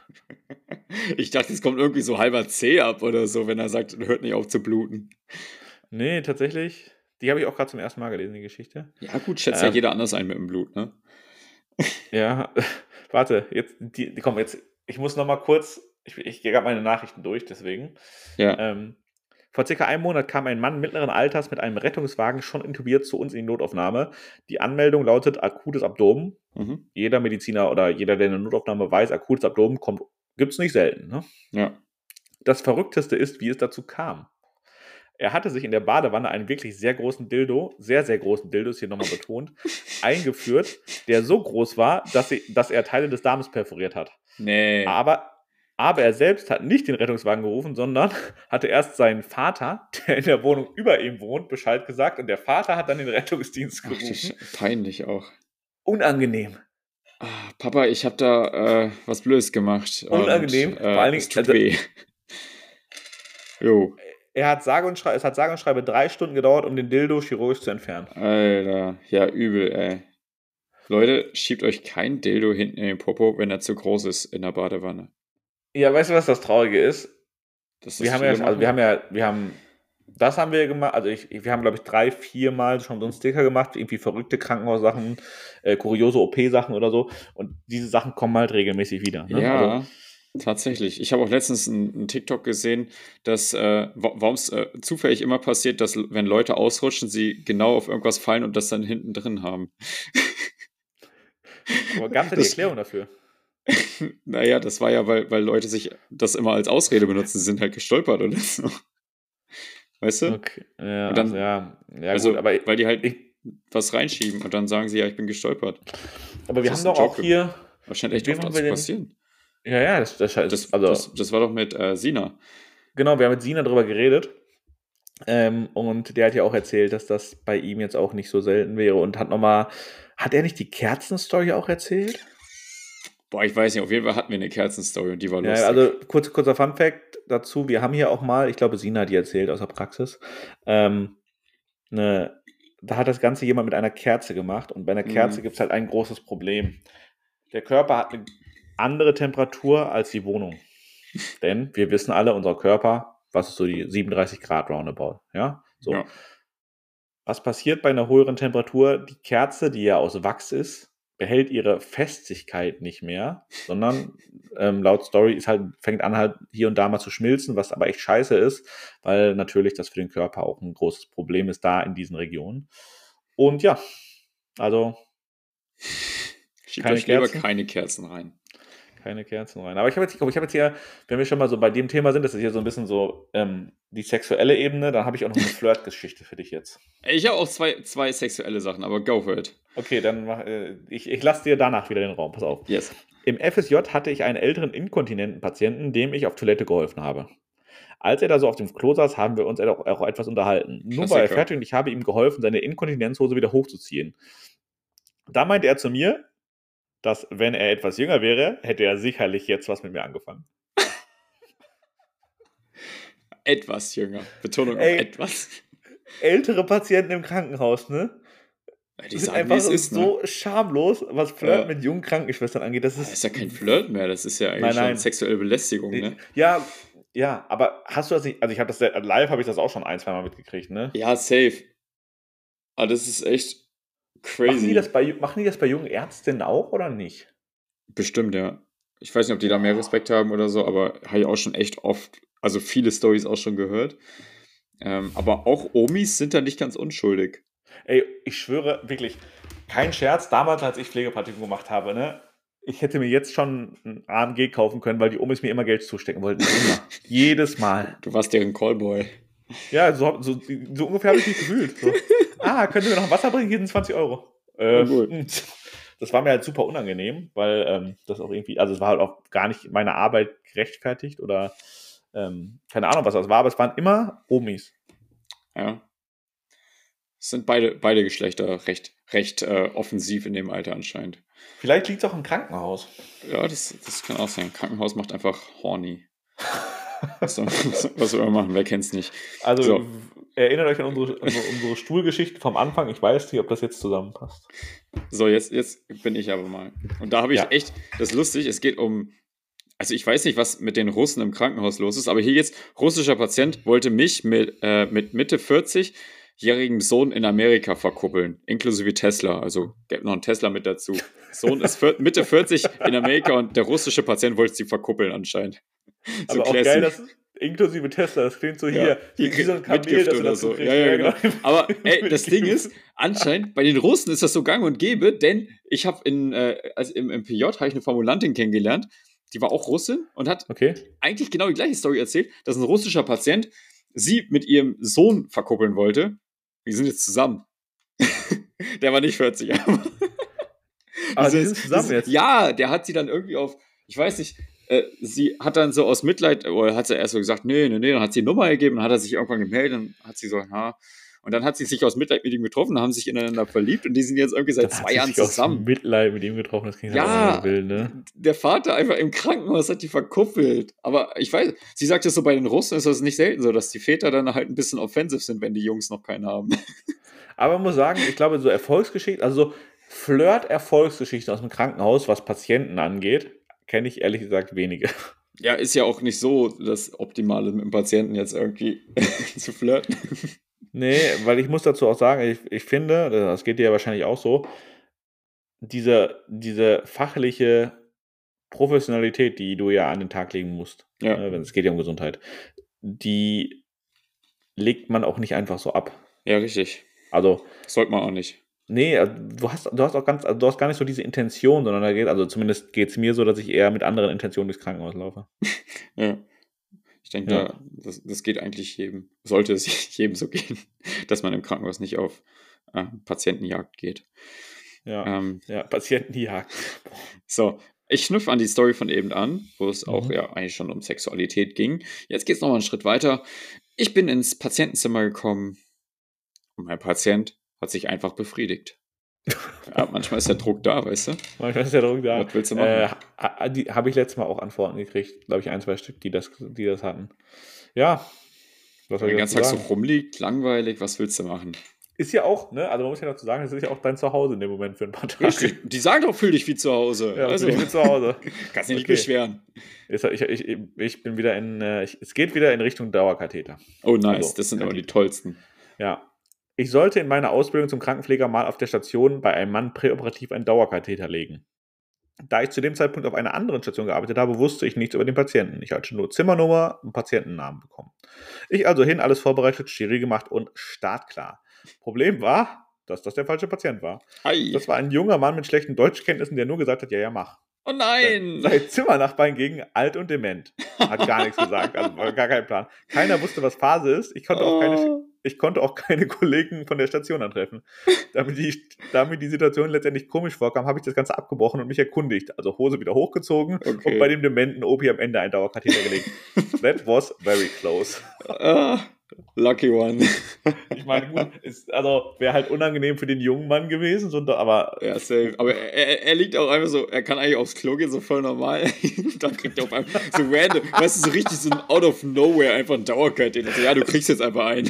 Ich dachte, es kommt irgendwie so halber Zeh ab oder so, wenn er sagt, hört nicht auf zu bluten. Nee, tatsächlich. Die habe ich auch gerade zum ersten Mal gelesen, die Geschichte. Ja gut, schätzt ja jeder anders ein mit dem Blut, ne? Ja, warte, jetzt, ich muss noch mal kurz, ich gehe gerade meine Nachrichten durch, deswegen. Ja. Vor circa einem Monat kam ein Mann mittleren Alters mit einem Rettungswagen schon intubiert zu uns in die Notaufnahme. Die Anmeldung lautet akutes Abdomen. Jeder Mediziner oder jeder, der eine Notaufnahme weiß, akutes Abdomen gibt es nicht selten. Ne? Ja. Das Verrückteste ist, wie es dazu kam. Er hatte sich in der Badewanne einen wirklich sehr großen Dildo, sehr, sehr großen Dildo, ist hier nochmal betont, eingeführt, der so groß war, dass er Teile des Darms perforiert hat. Nee. Aber er selbst hat nicht den Rettungswagen gerufen, sondern hatte erst seinen Vater, der in der Wohnung über ihm wohnt, Bescheid gesagt und der Vater hat dann den Rettungsdienst gerufen. Ach, das ist peinlich auch. Unangenehm. Papa, ich habe da was Blödes gemacht. Unangenehm. Und, vor allen Dingen, es tut weh. Jo. Es hat sage und schreibe 3 Stunden gedauert, um den Dildo chirurgisch zu entfernen. Alter, ja übel, ey. Leute, schiebt euch kein Dildo hinten in den Popo, wenn er zu groß ist in der Badewanne. Ja, weißt du, was das Traurige ist? dass Wir das haben ja, viele also machen. das haben wir gemacht, also wir haben, glaube ich, 3, 4 Mal schon so einen Sticker gemacht, irgendwie verrückte Krankenhaussachen, kuriose OP-Sachen oder so. Und diese Sachen kommen halt regelmäßig wieder. Ne? Also, Ja, tatsächlich. Ich habe auch letztens einen TikTok gesehen, dass warum es zufällig immer passiert, dass wenn Leute ausrutschen, sie genau auf irgendwas fallen und das dann hinten drin haben. aber gab es da die Das, Erklärung dafür? naja, das war ja, weil Leute sich das immer als Ausrede benutzen, sie sind halt gestolpert oder so. Weißt du? Okay, ja, Und also dann, ja gut, also, weil die halt ich, was reinschieben und dann sagen sie, ja, ich bin gestolpert. aber wir Das haben ist ein doch auch Joke. hier, Das scheint mit echt wem oft haben wir zu den? passieren. Ja, das ist, also, Das war doch mit Sina. genau, wir haben mit Sina drüber geredet. Und der hat ja auch erzählt, dass das bei ihm jetzt auch nicht so selten wäre und hat er nicht die Kerzenstory auch erzählt? Boah, ich weiß nicht, auf jeden Fall hatten wir eine Kerzenstory und die war Ja, also lustig. kurzer Funfact dazu, wir haben hier auch mal, ich glaube, Sina hat die erzählt aus der Praxis, ähm, ne, da hat das Ganze jemand mit einer Kerze gemacht und bei einer Kerze Mhm. gibt es halt ein großes Problem. Der Körper hat eine andere Temperatur als die Wohnung. Denn wir wissen alle, unser Körper, was ist so die 37 Grad roundabout, ja? So. Ja. Was passiert bei einer höheren Temperatur? Die Kerze, die ja aus Wachs ist, behält ihre Festigkeit nicht mehr, sondern laut Story fängt an halt hier und da mal zu schmilzen, was aber echt scheiße ist, weil natürlich das für den Körper auch ein großes Problem ist da in diesen Regionen. Und ja, also Schiebt keine euch lieber Kerzen. keine Kerzen rein. Keine Kerzen rein. Aber ich habe jetzt hier, wenn wir schon mal so bei dem Thema sind, das ist hier so ein bisschen so die sexuelle Ebene, dann habe ich auch noch eine Flirt-Geschichte für dich jetzt. Ich habe auch zwei sexuelle Sachen, aber go for it. Okay, dann ich lasse dir danach wieder den Raum. Pass auf. Yes. Im FSJ hatte ich einen älteren inkontinenten Patienten, dem ich auf Toilette geholfen habe. Als er da so auf dem Klo saß, haben wir uns auch etwas unterhalten. Nun war er Klassiker. fertig und ich habe ihm geholfen, seine Inkontinenzhose wieder hochzuziehen. Da meinte er zu mir, dass, wenn er etwas jünger wäre, hätte er sicherlich jetzt was mit mir angefangen. Etwas jünger. Betonung auf Ey, etwas. ältere Patienten im Krankenhaus, ne? Ja, die Sind sagen, wie einfach es ist, ne? so schamlos, was Flirt mit jungen Krankenschwestern angeht. Das Das ist. ist ja kein Flirt mehr, das ist ja Nein, eigentlich schon nein. sexuelle Belästigung, ne? Ja, ja, aber hast du das nicht? Also, ich habe das live habe ich das auch schon ein, zweimal mitgekriegt, ne? Ja, safe. Aber das ist echt Machen die das crazy. bei jungen Ärztinnen auch oder nicht? Bestimmt, ja. Ich weiß nicht, ob die da mehr Boah. Respekt haben oder so, aber habe ich auch schon echt oft, also viele Stories auch schon gehört. Aber auch Omis sind da nicht ganz unschuldig. Ey, ich schwöre wirklich, kein Scherz, damals, als ich Pflegepraktikum gemacht habe, ne? Ich hätte mir jetzt schon ein AMG kaufen können, weil die Omis mir immer Geld zustecken wollten. Immer. Jedes Mal. Du warst deren Callboy. Ja, so ungefähr habe ich mich gefühlt. So. Könnt ihr mir noch ein Wasser bringen? Hier sind 20 Euro. Oh, gut. Das war mir halt super unangenehm, weil das auch irgendwie, also es war halt auch gar nicht meine Arbeit gerechtfertigt oder keine Ahnung, was das war, aber es waren immer Omis. Ja. Es sind beide Geschlechter recht offensiv in dem Alter anscheinend. Vielleicht liegt es auch im Krankenhaus. Ja, das kann auch sein. Krankenhaus macht einfach horny. Was soll man machen? Wer kennt's nicht? Also So, erinnert euch an unsere Stuhlgeschichte vom Anfang. Ich weiß nicht, ob das jetzt zusammenpasst. so jetzt bin ich aber mal. Und da habe ich Ja. echt, das ist lustig, es geht um, also ich weiß nicht, was mit den Russen im Krankenhaus los ist, aber hier jetzt, russischer Patient wollte mich mit Mitte 40-jährigem Sohn in Amerika verkuppeln, inklusive Tesla, also gibt noch einen Tesla mit dazu. Sohn ist Mitte 40 in Amerika und der russische Patient wollte sie verkuppeln anscheinend. So Aber auch geil, classic. dass inklusive Tesla, das klingt so Ja, wie so ein Kamel, Mitgift das du oder dazu so. kriegst. Ja, genau. genau. Aber ey, das Ding ist, anscheinend, bei den Russen ist das so gang und gäbe, denn ich habe also im PJ habe ich eine Formulantin kennengelernt, die war auch Russin und hat Okay. eigentlich genau die gleiche Story erzählt, dass ein russischer Patient sie mit ihrem Sohn verkuppeln wollte. Die sind jetzt zusammen. Der war nicht 40, aber. Aber die sind zusammen jetzt. Ja, der hat sie dann irgendwie auf, ich weiß nicht, sie hat dann so aus Mitleid, oder hat sie erst so gesagt, nee, dann hat sie die Nummer gegeben, dann hat er sich irgendwann gemeldet, dann hat sie so, und dann hat sie sich aus Mitleid mit ihm getroffen, haben sich ineinander verliebt und die sind jetzt irgendwie seit Dann 2 hat sie Jahren sich aus zusammen. Mitleid mit ihm getroffen, das klingt halt auch Ja, immer wild, ne? der Vater einfach im Krankenhaus hat die verkuppelt. Aber ich weiß, sie sagt es so, bei den Russen ist das nicht selten so, dass die Väter dann halt ein bisschen offensiv sind, wenn die Jungs noch keinen haben. Aber man muss sagen, ich glaube, so Erfolgsgeschichten, also so Flirt-Erfolgsgeschichten aus dem Krankenhaus, was Patienten angeht, kenne ich ehrlich gesagt wenige. Ja, ist ja auch nicht so das Optimale mit dem Patienten jetzt irgendwie zu flirten. Nee, weil ich muss dazu auch sagen, ich finde, das geht dir ja wahrscheinlich auch so, diese fachliche Professionalität, die du ja an den Tag legen musst, Ja. ne, es geht ja um Gesundheit, die legt man auch nicht einfach so ab. Ja, richtig. Also, Sollte man auch nicht. nee, du hast auch du hast gar nicht so diese Intention, sondern also zumindest geht es mir so, dass ich eher mit anderen Intentionen durchs Krankenhaus laufe. Ja. Ich denke, Ja. das geht eigentlich jedem, sollte es jedem so gehen, dass man im Krankenhaus nicht auf Patientenjagd geht. Ja, Patientenjagd. So, ich knüpfe an die Story von eben an, wo es auch Mhm. ja eigentlich schon um Sexualität ging. Jetzt geht es nochmal einen Schritt weiter. Ich bin ins Patientenzimmer gekommen und mein Patient hat sich einfach befriedigt. Ja, manchmal ist der Druck da, weißt du? Manchmal ist der Druck da. Was willst du machen? Habe ich letztes Mal auch Antworten gekriegt, glaube ich, 1, 2 Stück, die das hatten. Ja, was soll Wenn ich der dazu ganze Tag so sagen? rumliegt, langweilig, was willst du machen? Ist ja auch, ne? Also man muss ja dazu sagen, es ist ja auch dein Zuhause in dem Moment für ein paar Tage. Richtig, die sagen doch, fühl dich wie zu Hause. Ja, Also, ich bin zu Hause. kannst dich nicht Okay. beschweren. Ich bin wieder es geht wieder in Richtung Dauerkatheter. Oh, nice, Also, das sind aber die Katheter. tollsten. Ja. Ich sollte in meiner Ausbildung zum Krankenpfleger mal auf der Station bei einem Mann präoperativ einen Dauerkatheter legen. Da ich zu dem Zeitpunkt auf einer anderen Station gearbeitet habe, wusste ich nichts über den Patienten. Ich hatte nur Zimmernummer und Patientennamen bekommen. Ich also hin, alles vorbereitet, steril gemacht und startklar. Problem war, dass das der falsche Patient war. Ei. Das war ein junger Mann mit schlechten Deutschkenntnissen, der nur gesagt hat, ja, mach. Oh nein! Sein Zimmernachbar hingegen alt und dement. Hat gar nichts gesagt, also war gar kein Plan. Keiner wusste, was Phase ist. Ich konnte auch keine Kollegen von der Station antreffen. Damit die Situation letztendlich komisch vorkam, habe ich das Ganze abgebrochen und mich erkundigt. Also Hose wieder hochgezogen Okay. und bei dem dementen Opi am Ende einen Dauerkatheter gelegt. That was very close. Lucky one. Ich meine, gut, wäre halt unangenehm für den jungen Mann gewesen, aber Ja, safe. Aber er liegt auch einfach so, er kann eigentlich aufs Klo gehen, so voll normal. Dann kriegt er auf einmal so random, weißt du, so richtig so ein out of nowhere einfach ein Dauerkatheter. Also, ja, du kriegst jetzt einfach einen.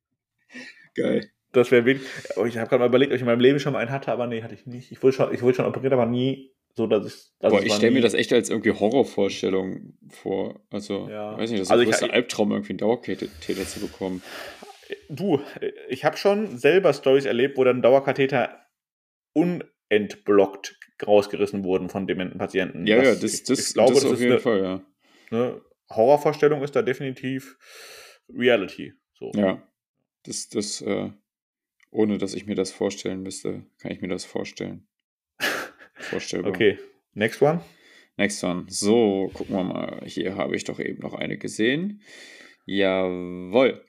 Geil. Das wäre wirklich. Ich habe gerade mal überlegt, ob ich in meinem Leben schon mal einen hatte, aber nee, hatte ich nicht. Ich wurde schon operiert, aber nie so, dass ich. Boah, ich stelle mir das echt als irgendwie Horrorvorstellung vor. Also, Ja. weiß nicht, das ist der größte Albtraum, irgendwie einen Dauerkatheter zu bekommen. Du, ich habe schon selber Storys erlebt, wo dann Dauerkatheter unentblockt rausgerissen wurden von dementen Patienten. Ja, das auf jeden Fall, ja. Eine Horrorvorstellung ist da definitiv Reality. So. Ja. Das, ohne dass ich mir das vorstellen müsste, kann ich mir das vorstellen. Vorstellbar. Okay, next one. Next one. So, gucken wir mal. Hier habe ich doch eben noch eine gesehen. Jawohl.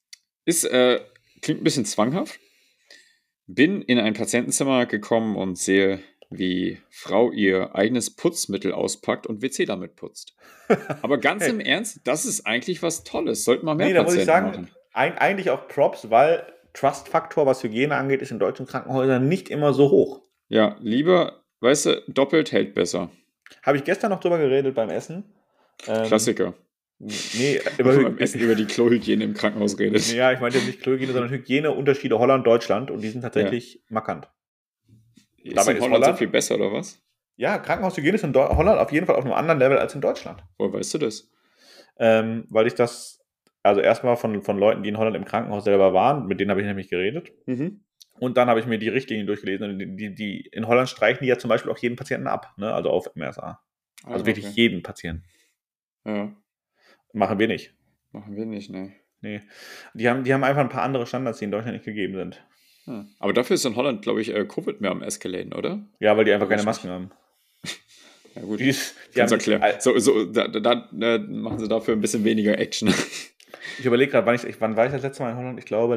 Klingt ein bisschen zwanghaft. Bin in ein Patientenzimmer gekommen und sehe, wie Frau ihr eigenes Putzmittel auspackt und WC damit putzt. Aber ganz im Ernst, das ist eigentlich was Tolles. Sollten wir mehr da muss ich sagen, machen. Eigentlich auch Props, weil Trust-Faktor, was Hygiene angeht, ist in deutschen Krankenhäusern nicht immer so hoch. Ja, lieber, weißt du, doppelt hält besser. Habe ich gestern noch drüber geredet beim Essen. Klassiker. Nee, beim Essen über die Klohygiene im Krankenhaus redet. Ja, ich meinte nicht Klohygiene, sondern Hygieneunterschiede Holland, Deutschland und die sind tatsächlich markant. Ist in Holland so viel besser, oder was? Ja, Krankenhaushygiene ist in Holland auf jeden Fall auf einem anderen Level als in Deutschland. Woher weißt du das? Weil ich das, also erstmal von Leuten, die in Holland im Krankenhaus selber waren, mit denen habe ich nämlich geredet. Mhm. Und dann habe ich mir die Richtlinien durchgelesen. Und die in Holland streichen die ja zum Beispiel auch jeden Patienten ab, ne? Also auf MRSA. Also wirklich jeden Patienten. Ja. Machen wir nicht. Machen wir nicht, ne. Nee. Die haben einfach ein paar andere Standards, die in Deutschland nicht gegeben sind. Ja. Aber dafür ist in Holland, glaube ich, Covid mehr am Eskalaten, oder? Ja, weil die einfach keine Masken haben. Ja, gut. Die kannst erklären. Da machen sie dafür ein bisschen weniger Action. Ich überlege gerade, wann war ich das letzte Mal in Holland? Ich glaube,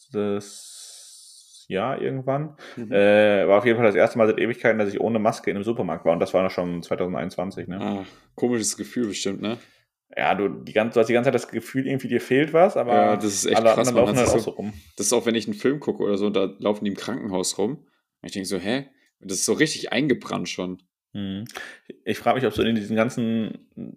letztes Jahr irgendwann. War auf jeden Fall das erste Mal seit Ewigkeiten, dass ich ohne Maske in einem Supermarkt war. Und das war noch schon 2021. Ne? Komisches Gefühl bestimmt, ne? Ja, du hast die ganze Zeit das Gefühl, irgendwie dir fehlt was, aber ja, das ist echt alle krass. anderen laufen halt auch so rum. Das ist auch, wenn ich einen Film gucke oder so, da laufen die im Krankenhaus rum. Und ich denke so, hä? Das ist so richtig eingebrannt schon. Ich frage mich, ob so in diesen ganzen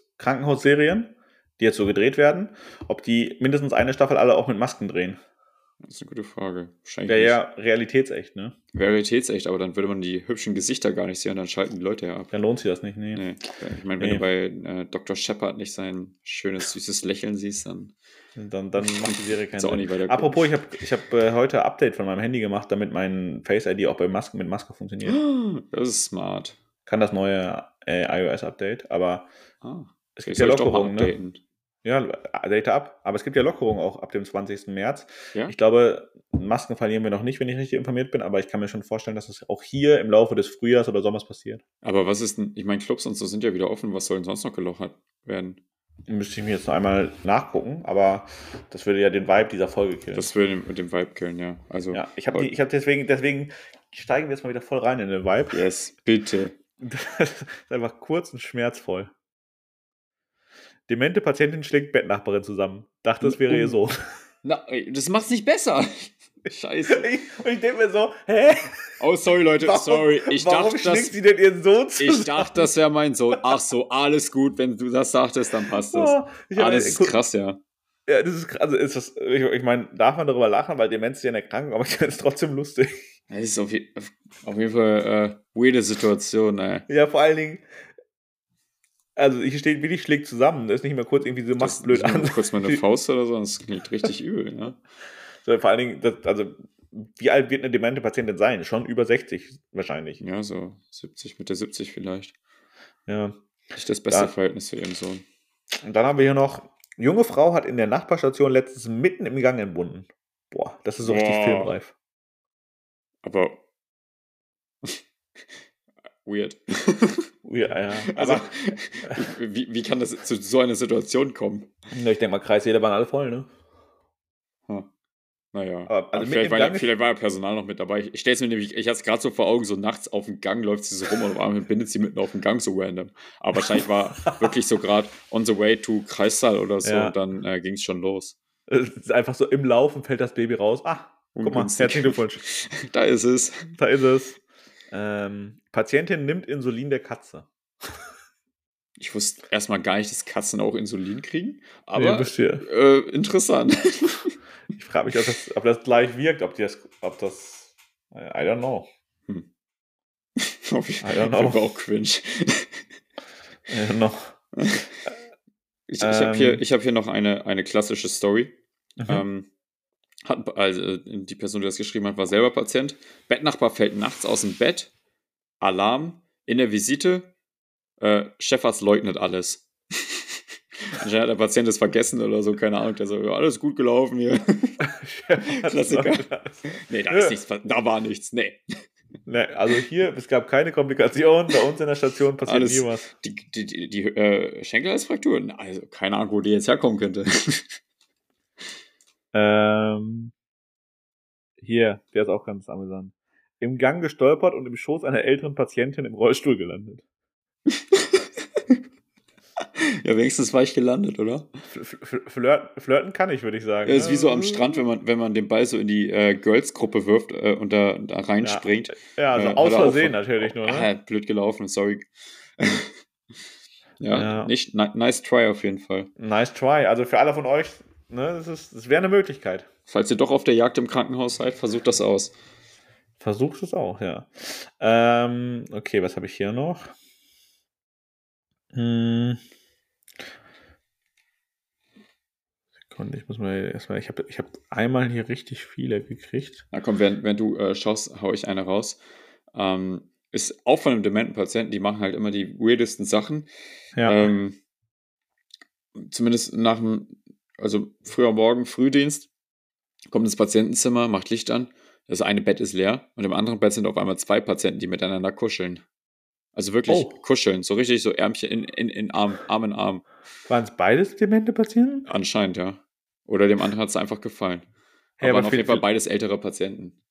Zukunftskrankenhausserien, die jetzt so gedreht werden, ob die mindestens eine Staffel alle auch mit Masken drehen. Das ist eine gute Frage. Wahrscheinlich Wäre nicht. ja realitätsecht, ne? Wäre realitätsecht, aber dann würde man die hübschen Gesichter gar nicht sehen und dann schalten die Leute ja ab. Dann lohnt sich das nicht, nee. Nee. Ich meine, wenn du bei Dr. Shepard nicht sein schönes, süßes Lächeln siehst, dann Dann macht die Serie keinen Ist auch Sinn. nicht weiter Apropos, ich hab heute ein Update von meinem Handy gemacht, damit mein Face ID auch mit Maske funktioniert. Das ist smart. Kann das neue iOS-Update, aber es gibt soll ja ich doch mal Lockerungen, ne? updaten. Ja, Data ab. Aber es gibt ja Lockerungen auch ab dem 20. März. Ja? Ich glaube, Masken verlieren wir noch nicht, wenn ich richtig informiert bin, aber ich kann mir schon vorstellen, dass es auch hier im Laufe des Frühjahrs oder Sommers passiert. Aber was ist denn, ich meine, Clubs und so sind ja wieder offen, was soll denn sonst noch gelockert werden? Müsste ich mir jetzt noch einmal nachgucken, aber das würde ja den Vibe dieser Folge killen. Das würde mit dem Vibe killen, ja. Also, ja, ich habe deswegen steigen wir jetzt mal wieder voll rein in den Vibe. Yes, bitte. Das ist einfach kurz und schmerzvoll. Demente Patientin schlägt Bettnachbarin zusammen. Dachte, es wäre ihr Sohn. Na, das macht's nicht besser. Scheiße. Und ich denke mir so, hä? Oh, sorry, Leute, sorry. Warum schlägt sie denn ihren Sohn zusammen? Ich dachte, das wäre mein Sohn. Ach so, alles gut. Wenn du das sagtest, dann passt das. Das ist krass, ja. Ja, das ist krass. Also ich meine, darf man darüber lachen, weil Demenz ist ja eine Erkrankung, aber ich finde es trotzdem lustig. Das ist auf jeden Fall weirde Situation, ey. Ja, vor allen Dingen, also hier steht, Willi schlägt zusammen. Das ist nicht mehr kurz irgendwie so, macht blöd an. Kurz mal eine Faust oder so, das klingt richtig übel, ja. So, vor allen Dingen, wie alt wird eine demente Patientin sein? Schon über 60 wahrscheinlich. Ja, so 70, Mitte 70 vielleicht. Ja. Nicht das beste Verhältnis zu ihrem Sohn. Und dann haben wir hier noch, junge Frau hat in der Nachbarstation letztens mitten im Gang entbunden. Boah, das ist so richtig filmreif. Aber weird. Ja. Also, wie kann das zu so einer Situation kommen? Ich denke mal, Kreissäle waren alle voll, ne? Naja, also vielleicht war ja Personal noch mit dabei. Ich stelle es mir nämlich, ich hatte es gerade so vor Augen, so nachts auf dem Gang läuft sie so rum und auf einmal bindet sie mitten auf dem Gang so random. Aber wahrscheinlich war wirklich so gerade on the way to Kreissaal oder so und dann ging es schon los. Es ist einfach so im Laufen fällt das Baby raus. Guck mal, herzlichen Glückwunsch. Da ist es. Patientin nimmt Insulin der Katze. Ich wusste erstmal gar nicht, dass Katzen auch Insulin kriegen, aber interessant. Ich frage mich, ob das gleich wirkt, ob das I don't know. I don't know. Aber auch cringe. I don't know. Ich habe hier noch eine klassische Story. Die Person, die das geschrieben hat, war selber Patient. Bettnachbar fällt nachts aus dem Bett. Alarm. In der Visite. Chefarzt leugnet alles. Anscheinend hat der Patient es vergessen oder so, keine Ahnung. Der so, ja, alles gut gelaufen hier. Klassiker. Nee, da war nichts. Nee, also hier, es gab keine Komplikationen. Bei uns in der Station passiert nie was. Die Schenkelhalsfraktur? Also keine Ahnung, wo die jetzt herkommen könnte. Hier, der ist auch ganz amüsant. Im Gang gestolpert und im Schoß einer älteren Patientin im Rollstuhl gelandet. Ja, wenigstens war ich gelandet, oder? Flirten kann ich, würde ich sagen. Ja, ist wie so am Strand, wenn man den Ball so in die Girls-Gruppe wirft und da reinspringt. Ja, also aus Versehen natürlich nur, ne? Blöd gelaufen, sorry. Nice try auf jeden Fall. Nice try, also für alle von euch, ne, das wäre eine Möglichkeit. Falls ihr doch auf der Jagd im Krankenhaus seid, versucht das aus. Versucht es auch, ja. Okay, was habe ich hier noch? Sekunde, ich muss mal erstmal, ich hab einmal hier richtig viele gekriegt. Na komm, während du schaust, hau ich eine raus. Ist auch von einem dementen Patienten, die machen halt immer die weirdesten Sachen. Ja. Zumindest früh am Morgen, Frühdienst, kommt ins Patientenzimmer, macht Licht an, das eine Bett ist leer und im anderen Bett sind auf einmal 2 Patienten, die miteinander kuscheln. Also wirklich kuscheln, so richtig so Ärmchen in Arm in Arm. Waren es beides demente Patienten? Anscheinend, ja. Oder dem anderen hat es einfach gefallen. Aber auf jeden Fall beides ältere Patienten.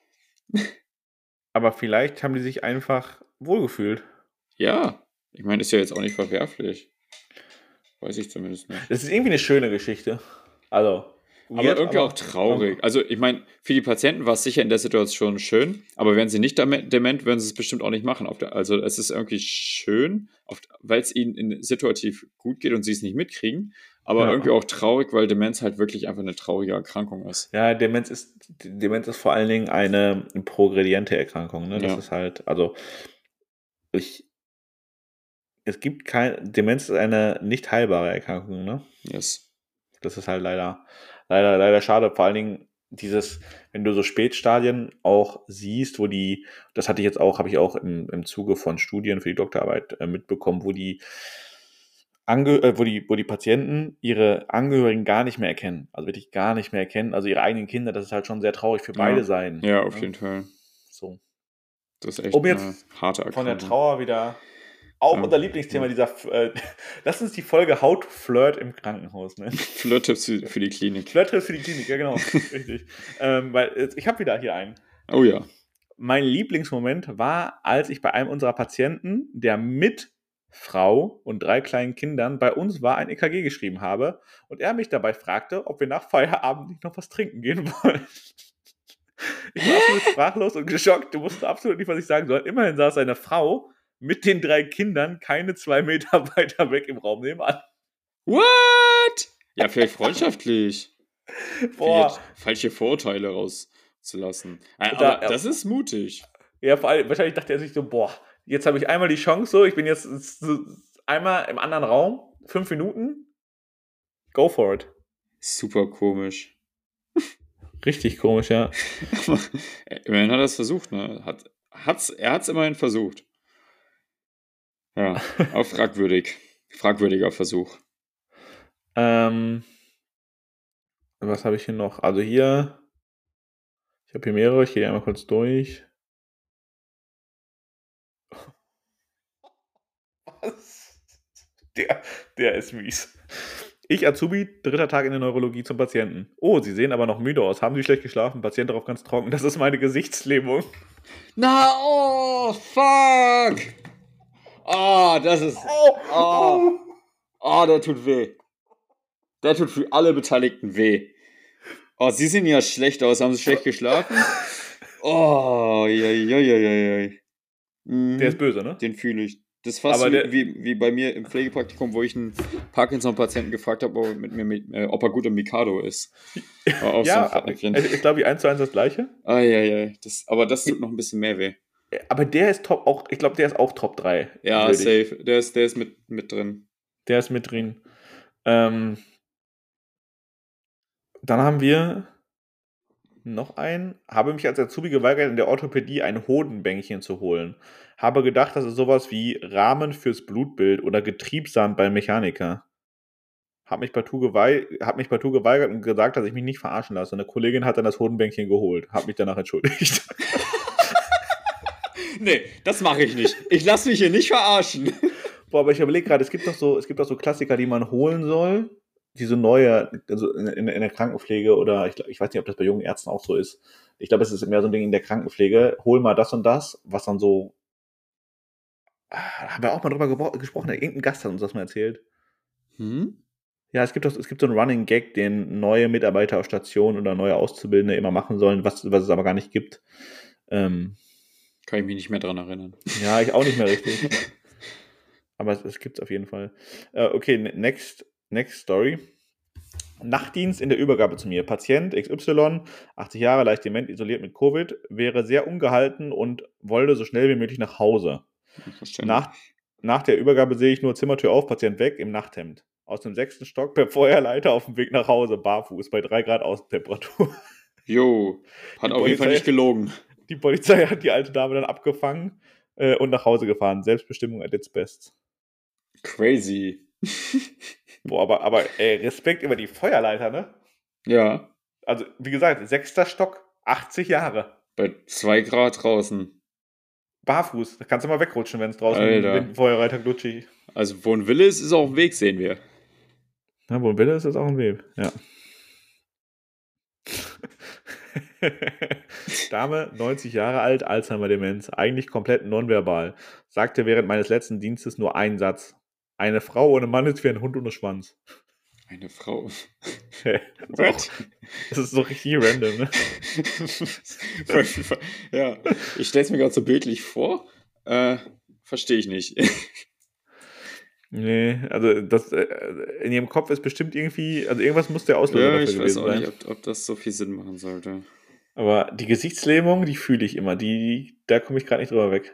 Aber vielleicht haben die sich einfach wohlgefühlt. Ja, ich meine, ist ja jetzt auch nicht verwerflich. Weiß ich zumindest nicht. Das ist irgendwie eine schöne Geschichte. Also. Aber irgendwie auch traurig. Also ich meine, für die Patienten war es sicher in der Situation schön, aber wären sie nicht dement, würden sie es bestimmt auch nicht machen. Also es ist irgendwie schön, weil es ihnen situativ gut geht und sie es nicht mitkriegen, aber irgendwie auch traurig, weil Demenz halt wirklich einfach eine traurige Erkrankung ist. Ja, Demenz ist vor allen Dingen eine progrediente Erkrankung. Ne? Das ist halt, also Demenz ist eine nicht heilbare Erkrankung, ne? Yes. Das ist halt leider schade. Vor allen Dingen wenn du so Spätstadien auch siehst, habe ich auch im Zuge von Studien für die Doktorarbeit mitbekommen, wo die Patienten ihre Angehörigen gar nicht mehr erkennen. Also wirklich gar nicht mehr erkennen. Also ihre eigenen Kinder, das ist halt schon sehr traurig für beide Seiten. Ja, auf jeden Fall. So. Das ist echt eine harte Erkrankung. Von der Trauer wieder. Auch unser Lieblingsthema lass uns die Folge How to Flirt im Krankenhaus, ne? Flirt-Tipps für die Klinik. Flirt-Tipps für die Klinik, ja genau, richtig. Weil ich habe wieder hier einen. Oh ja. Mein Lieblingsmoment war, als ich bei einem unserer Patienten, der mit Frau und 3 kleinen Kindern bei uns war, ein EKG geschrieben habe und er mich dabei fragte, ob wir nach Feierabend nicht noch was trinken gehen wollen. Ich war absolut sprachlos und geschockt. Du wusstest absolut nicht, was ich sagen soll. Immerhin saß seine Frau mit den 3 Kindern keine 2 Meter weiter weg im Raum nebenan. What? Ja, vielleicht freundschaftlich. Boah. Falsche Vorurteile rauszulassen. Aber das ist mutig. Ja, vor allem, wahrscheinlich dachte er sich so, boah, jetzt habe ich einmal die Chance, so, ich bin jetzt einmal im anderen Raum, 5 Minuten, go for it. Super komisch. Richtig komisch, ja. Immerhin hat er es versucht, ne? Er hat es immerhin versucht. Ja, auch fragwürdig. Fragwürdiger Versuch. Was habe ich hier noch? Also hier, ich habe hier mehrere, ich gehe einmal kurz durch. Was? Der ist mies. Ich, Azubi, 3. Tag in der Neurologie zum Patienten. Oh, Sie sehen aber noch müde aus. Haben Sie schlecht geschlafen? Patient darauf ganz trocken. Das ist meine Gesichtslähmung. Oh, fuck! Oh, das ist... Oh, der tut weh. Der tut für alle Beteiligten weh. Oh, Sie sehen ja schlecht aus. Haben Sie schlecht geschlafen? Oh, ja. Der ist böse, ne? Den fühle ich. Das ist fast wie bei mir im Pflegepraktikum, wo ich einen Parkinson-Patienten gefragt habe, ob er gut im Mikado ist. Ja, ich glaube, wie 1:1 das Gleiche. Aber das tut noch ein bisschen mehr weh. Aber der ist top, auch, ich glaube, der ist auch Top 3. Ja, safe. Der ist mit drin. Der ist mit drin. Dann haben wir noch einen. Habe mich als Azubi geweigert, in der Orthopädie ein Hodenbänkchen zu holen. Habe gedacht, das ist sowas wie Rahmen fürs Blutbild oder Getriebsand beim Mechaniker. Habe mich partout geweigert und gesagt, dass ich mich nicht verarschen lasse. Eine Kollegin hat dann das Hodenbänkchen geholt. Habe mich danach entschuldigt. Nee, das mache ich nicht. Ich lasse mich hier nicht verarschen. Boah, aber ich überlege gerade, es gibt doch so Klassiker, die man holen soll. Diese neue, also in der Krankenpflege oder ich weiß nicht, ob das bei jungen Ärzten auch so ist. Ich glaube, es ist mehr so ein Ding in der Krankenpflege. Hol mal das und das, was dann so. Haben wir auch mal drüber gesprochen. Irgendein Gast hat uns das mal erzählt. Ja, es gibt so einen Running Gag, den neue Mitarbeiter auf Station oder neue Auszubildende immer machen sollen, was es aber gar nicht gibt. Kann ich mich nicht mehr dran erinnern. Ja, ich auch nicht mehr richtig. Aber es gibt es auf jeden Fall. Okay, next Story. Nachtdienst in der Übergabe zu mir. Patient XY, 80 Jahre, leicht dement, isoliert mit Covid, wäre sehr ungehalten und wollte so schnell wie möglich nach Hause. Nach der Übergabe sehe ich nur Zimmertür auf, Patient weg, im Nachthemd. Aus dem 6. Stock per Feuerleiter auf dem Weg nach Hause, barfuß, bei 3 Grad Außentemperatur. Jo, hat auf jeden Fall nicht gelogen. Die Polizei hat die alte Dame dann abgefangen und nach Hause gefahren. Selbstbestimmung at its best. Crazy. Boah, aber Respekt über die Feuerleiter, ne? Ja. Also, wie gesagt, 6. Stock, 80 Jahre. Bei 2 Grad draußen. Barfuß, da kannst du mal wegrutschen, wenn es draußen Alter. Feuerleiter glutschig. Also, wo ein Wille ist auch ein Weg, sehen wir. Ja, wo ein Wille ist auch ein Weg, ja. Dame, 90 Jahre alt, Alzheimer-Demenz, eigentlich komplett nonverbal. Sagte während meines letzten Dienstes nur einen Satz. Eine Frau ohne Mann ist wie ein Hund ohne Schwanz. Eine Frau. What? Das ist so richtig random, ne? Ja, ich stelle es mir gerade so bildlich vor. Verstehe ich nicht. Nee, also das in ihrem Kopf ist bestimmt irgendwie, also irgendwas muss der Auslöser Ja, dafür ich weiß gewesen auch sein. nicht, ob das so viel Sinn machen sollte. Aber die Gesichtslähmung, die fühle ich immer. Da komme ich gerade nicht drüber weg.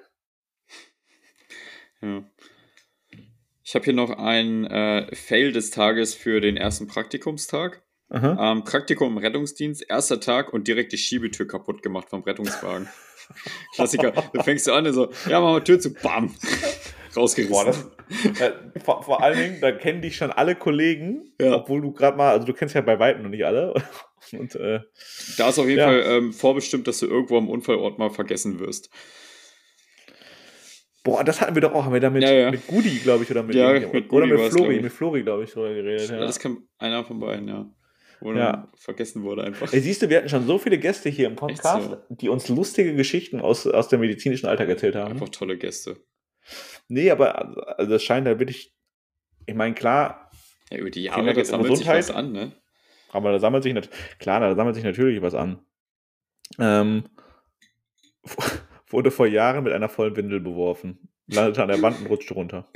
Ja. Ich habe hier noch ein Fail des Tages für den ersten Praktikumstag. Aha. Praktikum im Rettungsdienst, erster Tag und direkt die Schiebetür kaputt gemacht vom Rettungswagen. Klassiker. Du fängst so an und so, ja, machen wir Tür zu, bam, rausgerissen. Boah, vor allen Dingen, da kennen dich schon alle Kollegen, Ja. obwohl du gerade mal, also du kennst ja bei weitem noch nicht alle. Und, da ist auf jeden Fall vorbestimmt, dass du irgendwo am Unfallort mal vergessen wirst. Boah, das hatten wir doch auch, haben wir da mit Gudi, glaube ich, oder mit mit Gudi oder mit Flori, glaube ich, drüber geredet. Ja. Das kann einer von beiden, ja. Wo dann vergessen wurde einfach. Ey, siehst du, wir hatten schon so viele Gäste hier im Podcast, die uns lustige Geschichten aus dem medizinischen Alltag erzählt haben. Einfach tolle Gäste. Nee, aber also das scheint da wirklich, ich meine, klar. Ja, über die Jahre, da sammelt sich was an, ne? Aber da sammelt sich natürlich was an. Wurde vor Jahren mit einer vollen Windel beworfen. Landete an der Wand und rutschte runter.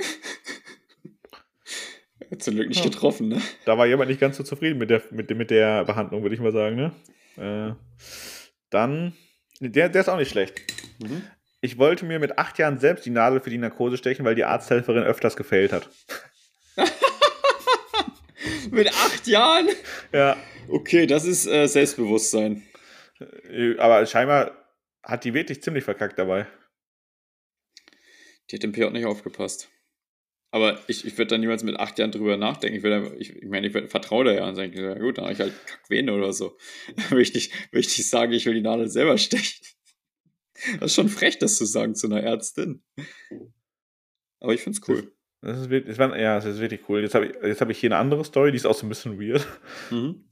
Zum Glück nicht getroffen, ne? Da war jemand nicht ganz so zufrieden mit der Behandlung, würde ich mal sagen, ne? Dann, der ist auch nicht schlecht. Mhm. Ich wollte mir mit 8 Jahren selbst die Nadel für die Narkose stechen, weil die Arzthelferin öfters gefailt hat. Mit 8 Jahren? Ja. Okay, das ist Selbstbewusstsein. Aber scheinbar hat die wirklich ziemlich verkackt dabei. Die hat im PJ nicht aufgepasst. Aber ich würde da niemals mit 8 Jahren drüber nachdenken. Ich vertraue da ja und sage, ja gut, dann habe ich halt Kackwene oder so. Möchte ich sagen, ich will die Nadel selber stechen. Das ist schon frech, das zu sagen zu einer Ärztin. Aber ich finde es cool. Das ist wirklich cool. Jetzt hab ich hier eine andere Story, die ist auch so ein bisschen weird. Mhm.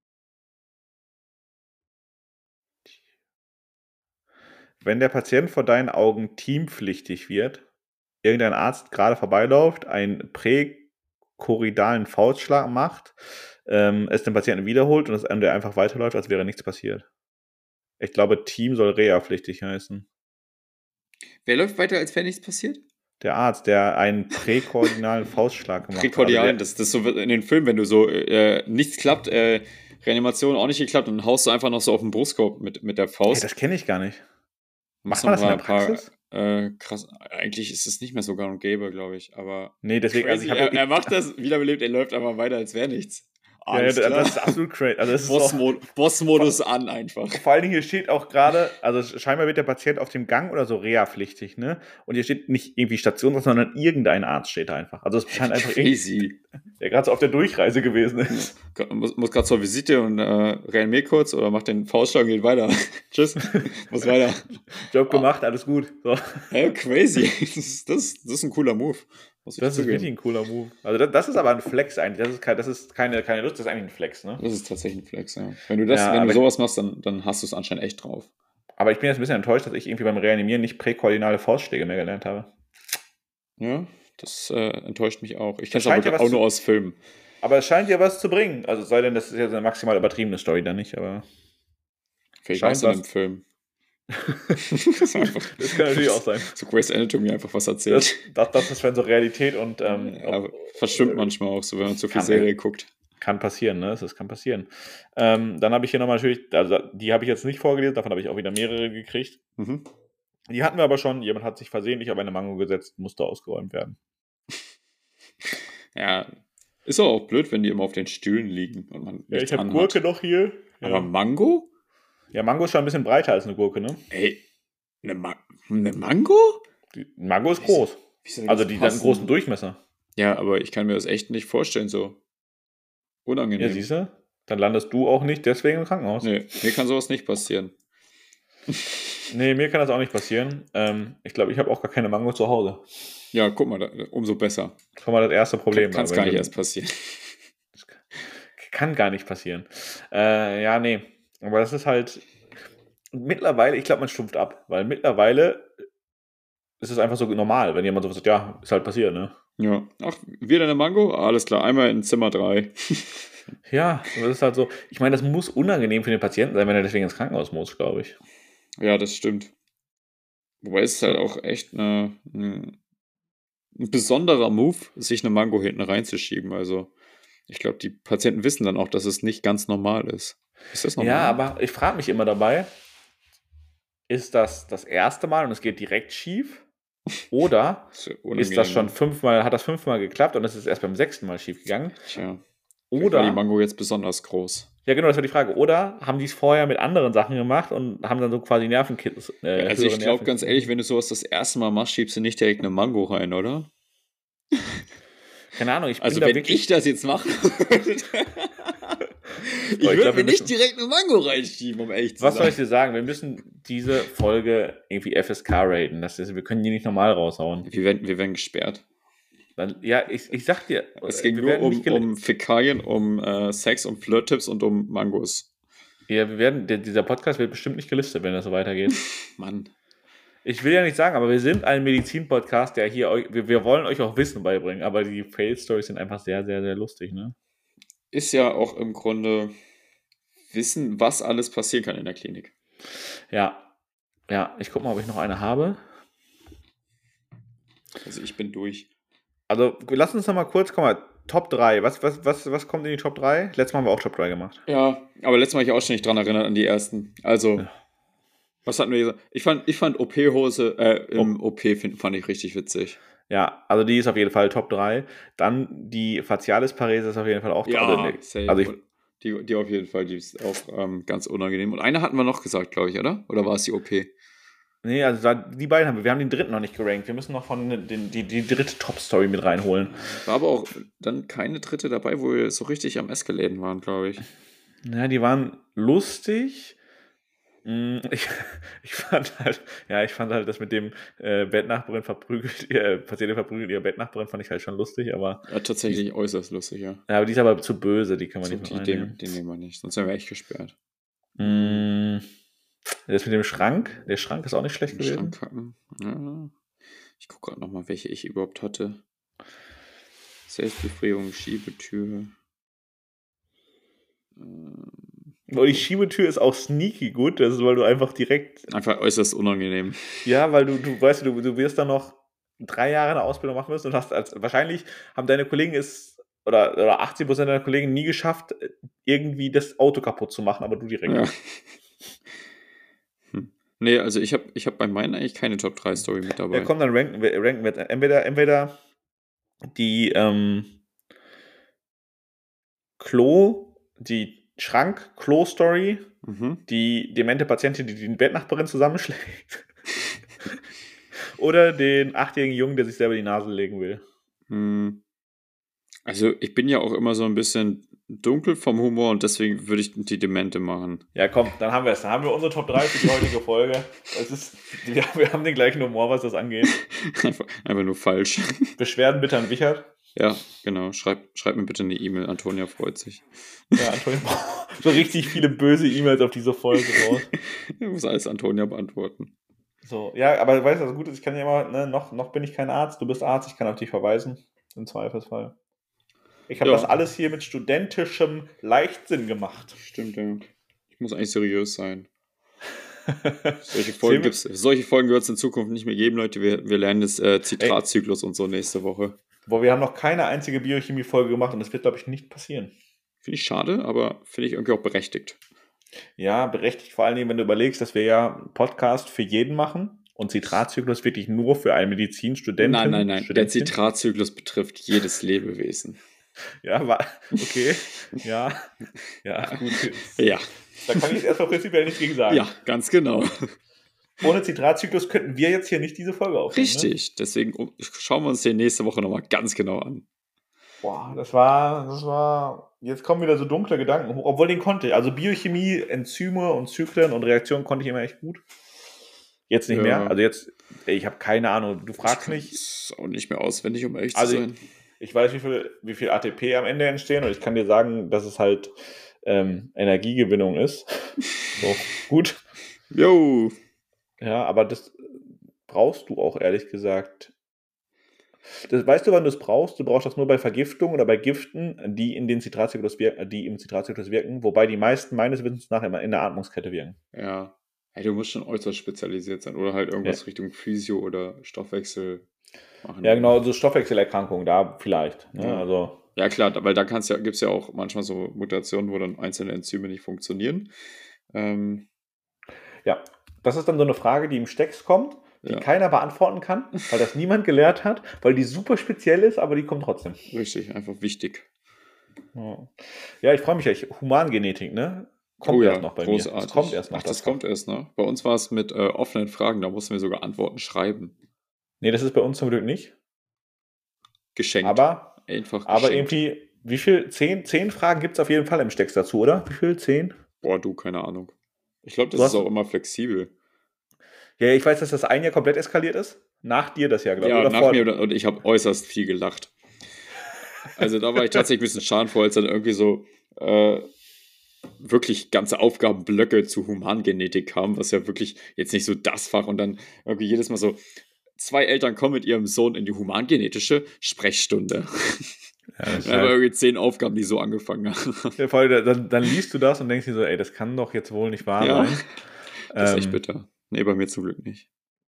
Wenn der Patient vor deinen Augen teampflichtig wird, irgendein Arzt gerade vorbeiläuft, einen präkorridalen Faustschlag macht, es den Patienten wiederholt und der einfach weiterläuft, als wäre nichts passiert. Ich glaube, Team soll Reha-pflichtig heißen. Wer läuft weiter, als wäre nichts passiert? Der Arzt, der einen präkordialen Faustschlag gemacht hat. Präkordialen, das ist so in den Filmen, wenn du so nichts klappt, Reanimation auch nicht geklappt, dann haust du einfach noch so auf den Brustkorb mit der Faust. Hey, das kenne ich gar nicht. Macht man das in der Praxis? Krass, eigentlich ist es nicht mehr so gang und gäbe, glaube ich, aber nee, deswegen, also er macht das, wiederbelebt, er läuft einfach weiter, als wäre nichts. Das ist absolut crazy. Also Boss-Modus an einfach. Vor allen Dingen, hier steht auch gerade, also scheinbar wird der Patient auf dem Gang oder so reha-pflichtig, ne? Und hier steht nicht irgendwie Station, sondern irgendein Arzt steht da einfach. Also es scheint einfach crazy. Der gerade so auf der Durchreise gewesen ist. Muss gerade zur Visite und reanimiert kurz oder macht den Faustschlag und geht weiter. Tschüss, muss weiter. Job gemacht, alles gut. So. Hey, crazy. Das ist ein cooler Move. Das ist wirklich ein cooler Move. Also das ist aber ein Flex eigentlich. Das ist keine Lust, das ist eigentlich ein Flex, ne? Das ist tatsächlich ein Flex, ja. Wenn du sowas machst, dann hast du es anscheinend echt drauf. Aber ich bin jetzt ein bisschen enttäuscht, dass ich irgendwie beim Reanimieren nicht präkoordinale Faustschläge mehr gelernt habe. Ja, das enttäuscht mich auch. Ich kenne es aber auch nur aus Filmen. Aber es scheint ja was zu bringen. Also sei denn, das ist jetzt eine maximal übertriebene Story dann nicht, aber... Vielleicht war es in einem Film. Das kann natürlich auch sein. So Grey's Anatomy einfach was erzählt. Das ist wenn so Realität und... verstimmt manchmal auch so, wenn man zu viel Serie guckt. Kann passieren, ne? Das kann passieren. Dann habe ich hier nochmal natürlich... Also die habe ich jetzt nicht vorgelesen, davon habe ich auch wieder mehrere gekriegt. Mhm. Die hatten wir aber schon. Jemand hat sich versehentlich auf eine Mango gesetzt, musste ausgeräumt werden. Ja, ist auch blöd, wenn die immer auf den Stühlen liegen. Und man ich habe Gurke noch hier. Aber Mango? Ja, Mango ist schon ein bisschen breiter als eine Gurke, ne? Ey, eine Mango? Mango ist groß. Also die hat einen großen Durchmesser. Ja, aber ich kann mir das echt nicht vorstellen, so unangenehm. Ja, siehst du? Dann landest du auch nicht deswegen im Krankenhaus. Nee, mir kann sowas nicht passieren. Nee, mir kann das auch nicht passieren. Ich glaube, ich habe auch gar keine Mango zu Hause. Ja, guck mal, umso besser. Guck mal, das erste Problem. Kann es gar nicht erst passieren. Kann gar nicht passieren. Ja, nee. Aber das ist halt mittlerweile, ich glaube, man stumpft ab. Weil mittlerweile ist es einfach so normal, wenn jemand so sagt, ja, ist halt passiert, ne? Ja. Ach, wieder eine Mango? Alles klar, einmal in Zimmer 3. Ja, das ist halt so. Ich meine, das muss unangenehm für den Patienten sein, wenn er deswegen ins Krankenhaus muss, glaube ich. Ja, das stimmt. Wobei es ist halt So. auch echt ein besonderer Move, sich eine Mango hinten reinzuschieben. Also, ich glaube, die Patienten wissen dann auch, dass es nicht ganz normal ist. Ist das Ja, normal? aber ich frage mich immer dabei, ist das das erste Mal und es geht direkt schief? Oder Das ist ja ist das unangenehm, schon ne? 5-mal, hat das 5-mal geklappt und es ist erst beim 6. Mal schief gegangen? Tja, vielleicht war die Oder, Mango jetzt besonders groß. ja genau, das war die Frage, oder haben die es vorher mit anderen Sachen gemacht und haben dann so quasi Nervenkitzel, Ja, also höhere ich glaube ganz ehrlich, Nervenkitzel? wenn du sowas das erste Mal machst, schiebst du nicht direkt eine Mango rein, oder? Keine Ahnung, ich bin Also da wenn ich wirklich. das jetzt machen würde, Aber ich ich würde glaube, mir wir nicht müssen. direkt eine Mango reinschieben, um ehrlich zu Was soll sein. ich dir sagen? Wir müssen diese Folge irgendwie FSK raten. Wir können die nicht normal raushauen. Wir werden gesperrt. Dann, ja, ich sag dir, Es ging wir nur werden nicht um Fäkalien, um Sex, um Flirt-Tipps und um Mangos. ja, dieser Podcast wird bestimmt nicht gelistet, wenn das so weitergeht. Mann. Ich will ja nicht sagen, aber wir sind ein Medizin-Podcast, der hier wir wollen euch auch Wissen beibringen, aber die Fail-Stories sind einfach sehr, sehr, sehr lustig, ne? Ist ja auch im Grunde wissen, was alles passieren kann in der Klinik. Ja, ja, ich guck mal, ob ich noch eine habe. Also ich bin durch. Also, lass uns noch mal kurz, komm mal, Top 3. Was kommt in die Top 3? Letztes Mal haben wir auch Top 3 gemacht. Ja, aber letztes Mal habe ich auch schon nicht dran erinnert an die ersten. Also, Ja. was hatten wir gesagt? Ich fand OP-Hose im Oh, OP fand ich richtig witzig. ja, also die ist auf jeden Fall Top 3. Dann die Facialis-Parese ist auf jeden Fall auch top. Also, Ja, safe. also ich, Und die auf jeden Fall, die ist auch ganz unangenehm. Und eine hatten wir noch gesagt, glaube ich, oder? Oder war es die OP? nee, also die beiden haben wir. Wir haben den dritten noch nicht gerankt. Wir müssen noch die dritte Top-Story mit reinholen. War aber auch dann keine dritte dabei, wo wir so richtig am Eskalaten waren, glaube ich. Ja, die waren lustig. Ich, ich fand halt das mit dem Bettnachbarin verprügelt, Patientin verprügelt ihre Bettnachbarin, fand ich halt schon lustig, aber Ja, tatsächlich äußerst lustig, ja. ja, aber die ist aber zu böse, die kann man So, nicht mit den reinnehmen. nehmen wir nicht, sonst wären wir echt gesperrt. Mm, Das mit dem Schrank, der Schrank ist auch nicht schlecht Den gewesen. Schrank kacken. Ja. Ich gucke gerade nochmal, welche ich überhaupt hatte. Selbstbefriedigung, Schiebetür. Aber die Schiebetür ist auch sneaky gut, das ist, weil du einfach direkt, Einfach äußerst unangenehm. ja, weil du weißt, du wirst dann noch 3 Jahre eine Ausbildung machen müssen und wahrscheinlich haben deine Kollegen oder 80% deiner Kollegen nie geschafft, irgendwie das Auto kaputt zu machen, aber du direkt. Ja. Nee, also ich hab bei meinen eigentlich keine Top 3 Story mit Ja, dabei. komm, dann ranken wir jetzt entweder die die Schrank-Klo-Story, Mhm. die demente Patientin, die Bettnachbarin zusammenschlägt, oder den 8-jährigen Jungen, der sich selber die Nase legen will. Hm. Also ich bin ja auch immer so ein bisschen dunkel vom Humor und deswegen würde ich die Demente machen. Ja, komm, dann haben wir es. Dann haben wir unsere Top 3 für die heutige Folge. Wir haben den gleichen Humor, was das angeht. Einfach nur falsch. Beschwerden bitte an Wichert. Ja, genau. Schreib mir bitte eine E-Mail. Antonia freut sich. Ja, Antonio, so richtig viele böse E-Mails auf diese Folge raus. Ich muss alles Antonia beantworten. So, ja, aber weißt du, was gut ist? Ich kann ja immer, ne, noch bin ich kein Arzt, du bist Arzt, ich kann auf dich verweisen. Im Zweifelsfall. Ich habe das Ja, alles hier mit studentischem Leichtsinn gemacht. stimmt, ja. Ich muss eigentlich seriös sein. Solche Zählen Folgen wird es in Zukunft nicht mehr geben, Leute. Wir lernen das Zitratzyklus und so nächste Woche. Boah, wir haben noch keine einzige Biochemie-Folge gemacht und das wird, glaube ich, nicht passieren. Finde ich schade, aber finde ich irgendwie auch berechtigt. Ja, berechtigt vor allen Dingen, wenn du überlegst, dass wir ja einen Podcast für jeden machen und Zitratzyklus wirklich nur für einen Medizinstudenten. Nein. Der Studentin. Zitratzyklus betrifft jedes Lebewesen. Ja, okay. Ja, gut. Ja. Da kann ich jetzt erstmal prinzipiell nichts gegen sagen. Ja, ganz genau. Ohne Zitratzyklus könnten wir jetzt hier nicht diese Folge aufnehmen. Richtig. Deswegen schauen wir uns den nächste Woche nochmal ganz genau an. Boah, das war. Jetzt kommen wieder so dunkle Gedanken hoch, obwohl den konnte ich. Also Biochemie, Enzyme und Zyklen und Reaktionen konnte ich immer echt gut. Jetzt nicht mehr. Also jetzt, ich habe keine Ahnung. Du fragst mich. Ist auch nicht mehr auswendig, um ehrlich zu Also sein. ich weiß, wie viel ATP am Ende entstehen und ich kann dir sagen, dass es halt Energiegewinnung ist. So, gut. Jo. Ja, aber das brauchst du auch ehrlich gesagt Weißt du, wann du es brauchst? Du brauchst das nur bei Vergiftung oder bei Giften, die im Zitratzyklus wirken, wobei die meisten meines Wissens nach immer in der Atmungskette wirken. Ja. Hey, du musst schon äußerst spezialisiert sein oder halt Ja, irgendwas Richtung Physio oder Stoffwechsel machen ja wollen. genau, so Stoffwechselerkrankungen, da vielleicht. Ne? Ja. Also, Ja, klar, weil da gibt es ja auch manchmal so Mutationen, wo dann einzelne Enzyme nicht funktionieren. ja, das ist dann so eine Frage, die im Stex kommt, die Ja, keiner beantworten kann, weil das niemand gelehrt hat, weil die super speziell ist, aber die kommt trotzdem. richtig, einfach wichtig. Ja, ja, ich freue mich echt. Humangenetik, ne? Kommt Oh erst ja, noch bei mir. Es kommt großartig. erst noch Ach, das das Fach. kommt erst, ne? Bei uns war es mit offenen Fragen, da mussten wir sogar Antworten schreiben. Nee, das ist bei uns zum Glück nicht. Geschenkt. Aber, Einfach aber geschenkt. irgendwie, wie viel? 10 Fragen gibt es auf jeden Fall im Stex dazu, oder? Wie viel? 10? Boah, du, keine Ahnung. Ich glaube, das Du ist hast. auch immer flexibel. Ja, ich weiß, dass das ein Jahr komplett eskaliert ist. Nach dir das Jahr, glaube ich. Ja, Oder nach vor. mir und ich habe äußerst viel gelacht. Also da war ich tatsächlich ein bisschen schadenfroh, als dann irgendwie so wirklich ganze Aufgabenblöcke zu Humangenetik kamen, was ja wirklich jetzt nicht so das Fach und dann irgendwie jedes Mal so, 2 Eltern kommen mit ihrem Sohn in die humangenetische Sprechstunde. Ja, das ist Dann haben wir halt, irgendwie 10 Aufgaben, die so angefangen haben. ja, vor allem, dann liest du das und denkst dir so, ey, das kann doch jetzt wohl nicht wahr Ja, sein. das ist echt bitter. Nee, bei mir zum Glück nicht.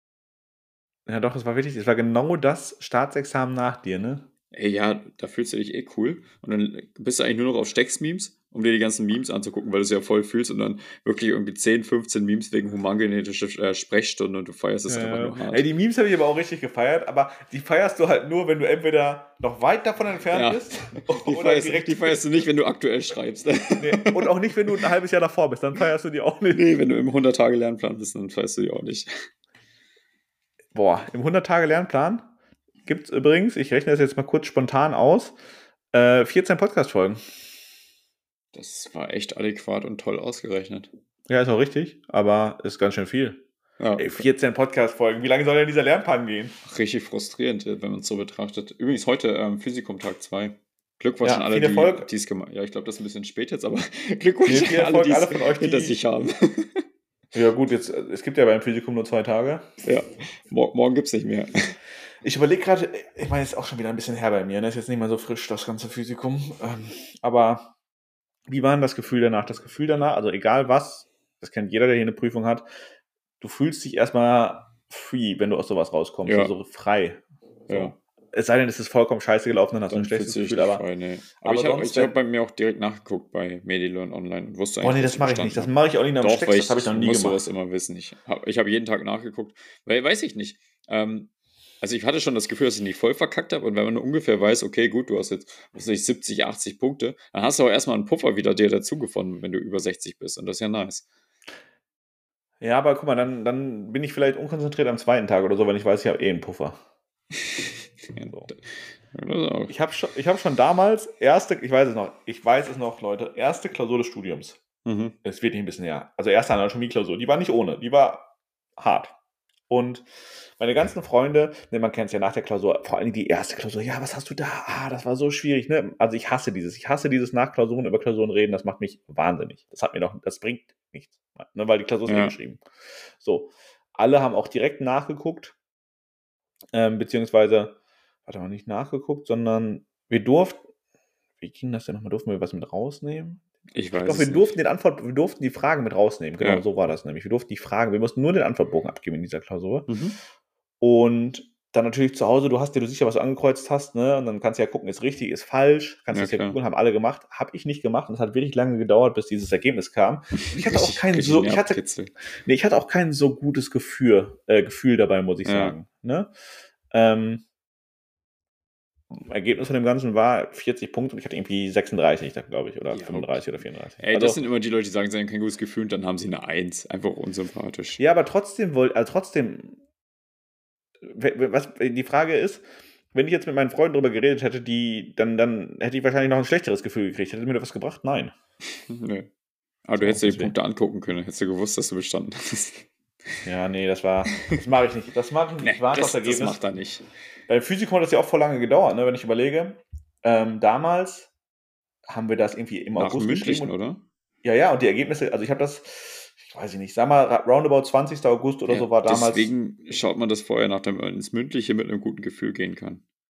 Ja, doch, es war wirklich, es war genau das Staatsexamen nach dir, ne? Ey, ja, da fühlst du dich eh cool. Und dann bist du eigentlich nur noch auf Stecks-Memes, um dir die ganzen Memes anzugucken, weil du es ja voll fühlst und dann wirklich irgendwie 10, 15 Memes wegen humangenetischer Sprechstunde und du feierst es einfach nur Ey, hart. die Memes habe ich aber auch richtig gefeiert, aber die feierst du halt nur, wenn du entweder noch weit davon entfernt Ja, bist oder direkt. die feierst du nicht, wenn du aktuell schreibst. Nee, und auch nicht, wenn du ein halbes Jahr davor bist, dann feierst du die auch nicht. Nee, wenn du im 100-Tage-Lernplan bist, dann feierst du die auch nicht. Boah, im 100-Tage-Lernplan gibt es übrigens, ich rechne das jetzt mal kurz spontan aus, 14 Podcast-Folgen. Das war echt adäquat und toll ausgerechnet. Ja, ist auch richtig, aber ist ganz schön viel. Ja, Ey, 14 Podcast-Folgen, wie lange soll denn dieser Lernplan gehen? richtig frustrierend, wenn man es so betrachtet. Übrigens heute Physikum Tag 2. Glückwunsch an Ja, alle, viel Erfolg. die es gemacht haben. Ja, ich glaube, das ist ein bisschen spät jetzt, aber Glückwunsch Nee, viel an alle, Erfolg, die alle es von euch, hinter die. sich haben. Ja, gut, jetzt, es gibt ja beim Physikum nur 2 Tage. Ja, morgen gibt es nicht mehr. Ich überlege gerade, ich meine, ist auch schon wieder ein bisschen her bei mir, ne? Ist jetzt nicht mehr so frisch, das ganze Physikum. Aber wie war denn das Gefühl danach? Das Gefühl danach, also egal was, das kennt jeder, der hier eine Prüfung hat, du fühlst dich erstmal free, wenn du aus sowas rauskommst, Ja. also frei. So. Ja. Es sei denn, es ist vollkommen scheiße gelaufen, dann hast du ein Dann schlechtes fühlst du dich Gefühl, nicht aber. frei, nee. aber Aber sonst, ich hab bei mir auch direkt nachgeguckt bei Medilon Online und wusste Oh nee, eigentlich, das was mache ich nicht. Das mache ich auch nicht am Doch, Stex, weil das habe ich noch nie muss gemacht. sowas immer wissen. Ich habe jeden Tag nachgeguckt, weil weiß ich nicht. Also ich hatte schon das Gefühl, dass ich nicht voll verkackt habe und wenn man nur ungefähr weiß, okay, gut, du hast jetzt was weiß ich, 70, 80 Punkte, dann hast du auch erstmal einen Puffer wieder dir dazu gefunden, wenn du über 60 bist und das ist ja nice. Ja, aber guck mal, dann bin ich vielleicht unkonzentriert am zweiten Tag oder so, wenn ich weiß, ich habe eh einen Puffer. So. Das ist auch- Ich hab schon damals, ich weiß es noch, Leute, erste Klausur des Studiums. Mhm. Es wird nicht ein bisschen her. Also erste Anatomie-Klausur, die war nicht ohne, die war hart. Und meine ganzen Freunde, ne, man kennt es ja nach der Klausur, vor allem die erste Klausur, ja, was hast du da? Das war so schwierig, ne? Also ich hasse dieses nach Klausuren über Klausuren reden, das macht mich wahnsinnig. Das bringt nichts, ne, weil die Klausur ist Ja. geschrieben. So, alle haben auch direkt nachgeguckt, beziehungsweise, warte mal, nicht nachgeguckt, sondern wie ging das denn nochmal? Durften wir was mit rausnehmen? Ich weiß Doch, es wir nicht. durften die Fragen mit rausnehmen. Genau, Ja. so war das nämlich. Wir mussten nur den Antwortbogen abgeben in dieser Klausur. Mhm. Und dann natürlich zu Hause, du siehst ja, was du angekreuzt hast, ne? Und dann kannst du ja gucken, ist richtig, ist falsch. Kannst Ja, das ja klar. gucken, haben alle gemacht. Habe ich nicht gemacht und es hat wirklich lange gedauert, bis dieses Ergebnis kam. Und ich hatte auch ich hatte auch kein so gutes Gefühl dabei, muss ich Ja. sagen. Ne? Ergebnis von dem Ganzen war 40 Punkte und ich hatte irgendwie 36, glaube ich, oder Ja, 35 oder 34. Ey, das sind immer die Leute, die sagen, sie haben kein gutes Gefühl und dann haben sie eine 1. Einfach unsympathisch. ja, aber trotzdem, die Frage ist, wenn ich jetzt mit meinen Freunden darüber geredet hätte, dann hätte ich wahrscheinlich noch ein schlechteres Gefühl gekriegt. Hätte mir das was gebracht? Nein. Nö. Aber du So, hättest dir die deswegen. Punkte angucken können, hättest du gewusst, dass du bestanden hast. Ja, nee, das mache ich nicht. Ich warte auf das das Ergebnis. macht er nicht. Beim Physikum hat das ja auch voll lange gedauert, ne, wenn ich überlege. Damals haben wir das irgendwie im Nach dem August mündlichen, geschrieben. oder? Ja, und die Ergebnisse, also ich habe das, ich weiß nicht, sag mal, roundabout 20. August oder Ja, so war damals. deswegen schaut man das vorher nach, damit man ins Mündliche mit einem guten Gefühl gehen kann.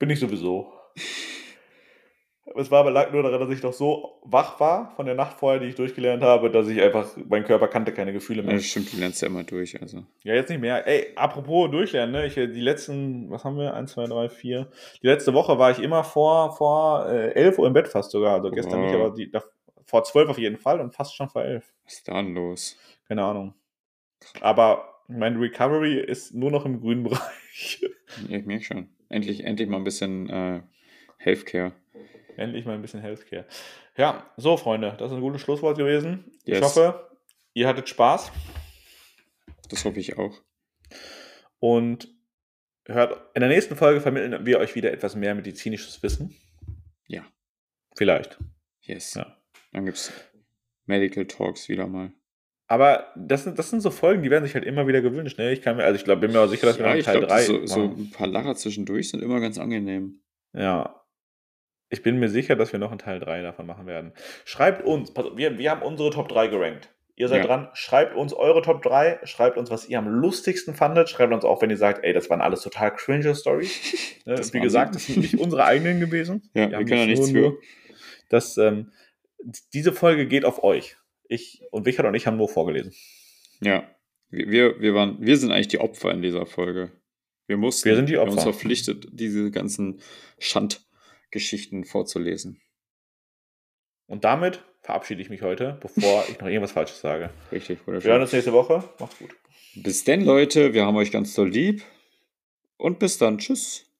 Bin ich sowieso. Es war aber lag nur daran, dass ich noch so wach war von der Nacht vorher, die ich durchgelernt habe, dass ich einfach, mein Körper kannte keine Gefühle mehr. Ja, stimmt, du lernst ja immer durch, also. Ja, jetzt nicht mehr. Ey, apropos durchlernen, ne? Die letzten, was haben wir? 1, 2, 3, 4. Die letzte Woche war ich immer vor 11 Uhr im Bett fast sogar. Also gestern nicht, aber vor 12 auf jeden Fall und fast schon vor 11. Was ist da denn los? Keine Ahnung. Aber mein Recovery ist nur noch im grünen Bereich. Ja, ich merke schon. Endlich mal ein bisschen Healthcare. Endlich mal ein bisschen Healthcare. Ja, so, Freunde, das ist ein gutes Schlusswort gewesen. Yes. Ich hoffe, ihr hattet Spaß. Das hoffe ich auch. Und hört, in der nächsten Folge vermitteln wir euch wieder etwas mehr medizinisches Wissen. Ja. Vielleicht. Yes. Ja. Dann gibt es Medical Talks wieder mal. Aber das sind so Folgen, die werden sich halt immer wieder gewünscht. Ne? bin mir auch sicher, dass wir noch Teil 3 so ein paar Lacher zwischendurch sind immer ganz angenehm. Ja. Ich bin mir sicher, dass wir noch einen Teil 3 davon machen werden. Schreibt uns, wir haben unsere Top 3 gerankt. Ihr seid dran, schreibt uns eure Top 3, schreibt uns, was ihr am lustigsten fandet, schreibt uns auch, wenn ihr sagt, ey, das waren alles total cringe Stories. Wie gesagt, das sind nicht unsere eigenen gewesen. Ja, wir können ja nichts für. Diese Folge geht auf euch. Wichert und ich haben nur vorgelesen. Ja, wir sind eigentlich die Opfer in dieser Folge. Wir sind die Opfer. Wir uns verpflichtet, diese ganzen Schandgeschichten vorzulesen. Und damit verabschiede ich mich heute, bevor ich noch irgendwas Falsches sage. Richtig, wunderschön. Wir hören uns nächste Woche. Macht's gut. Bis denn, Leute. Wir haben euch ganz doll lieb. Und bis dann. Tschüss.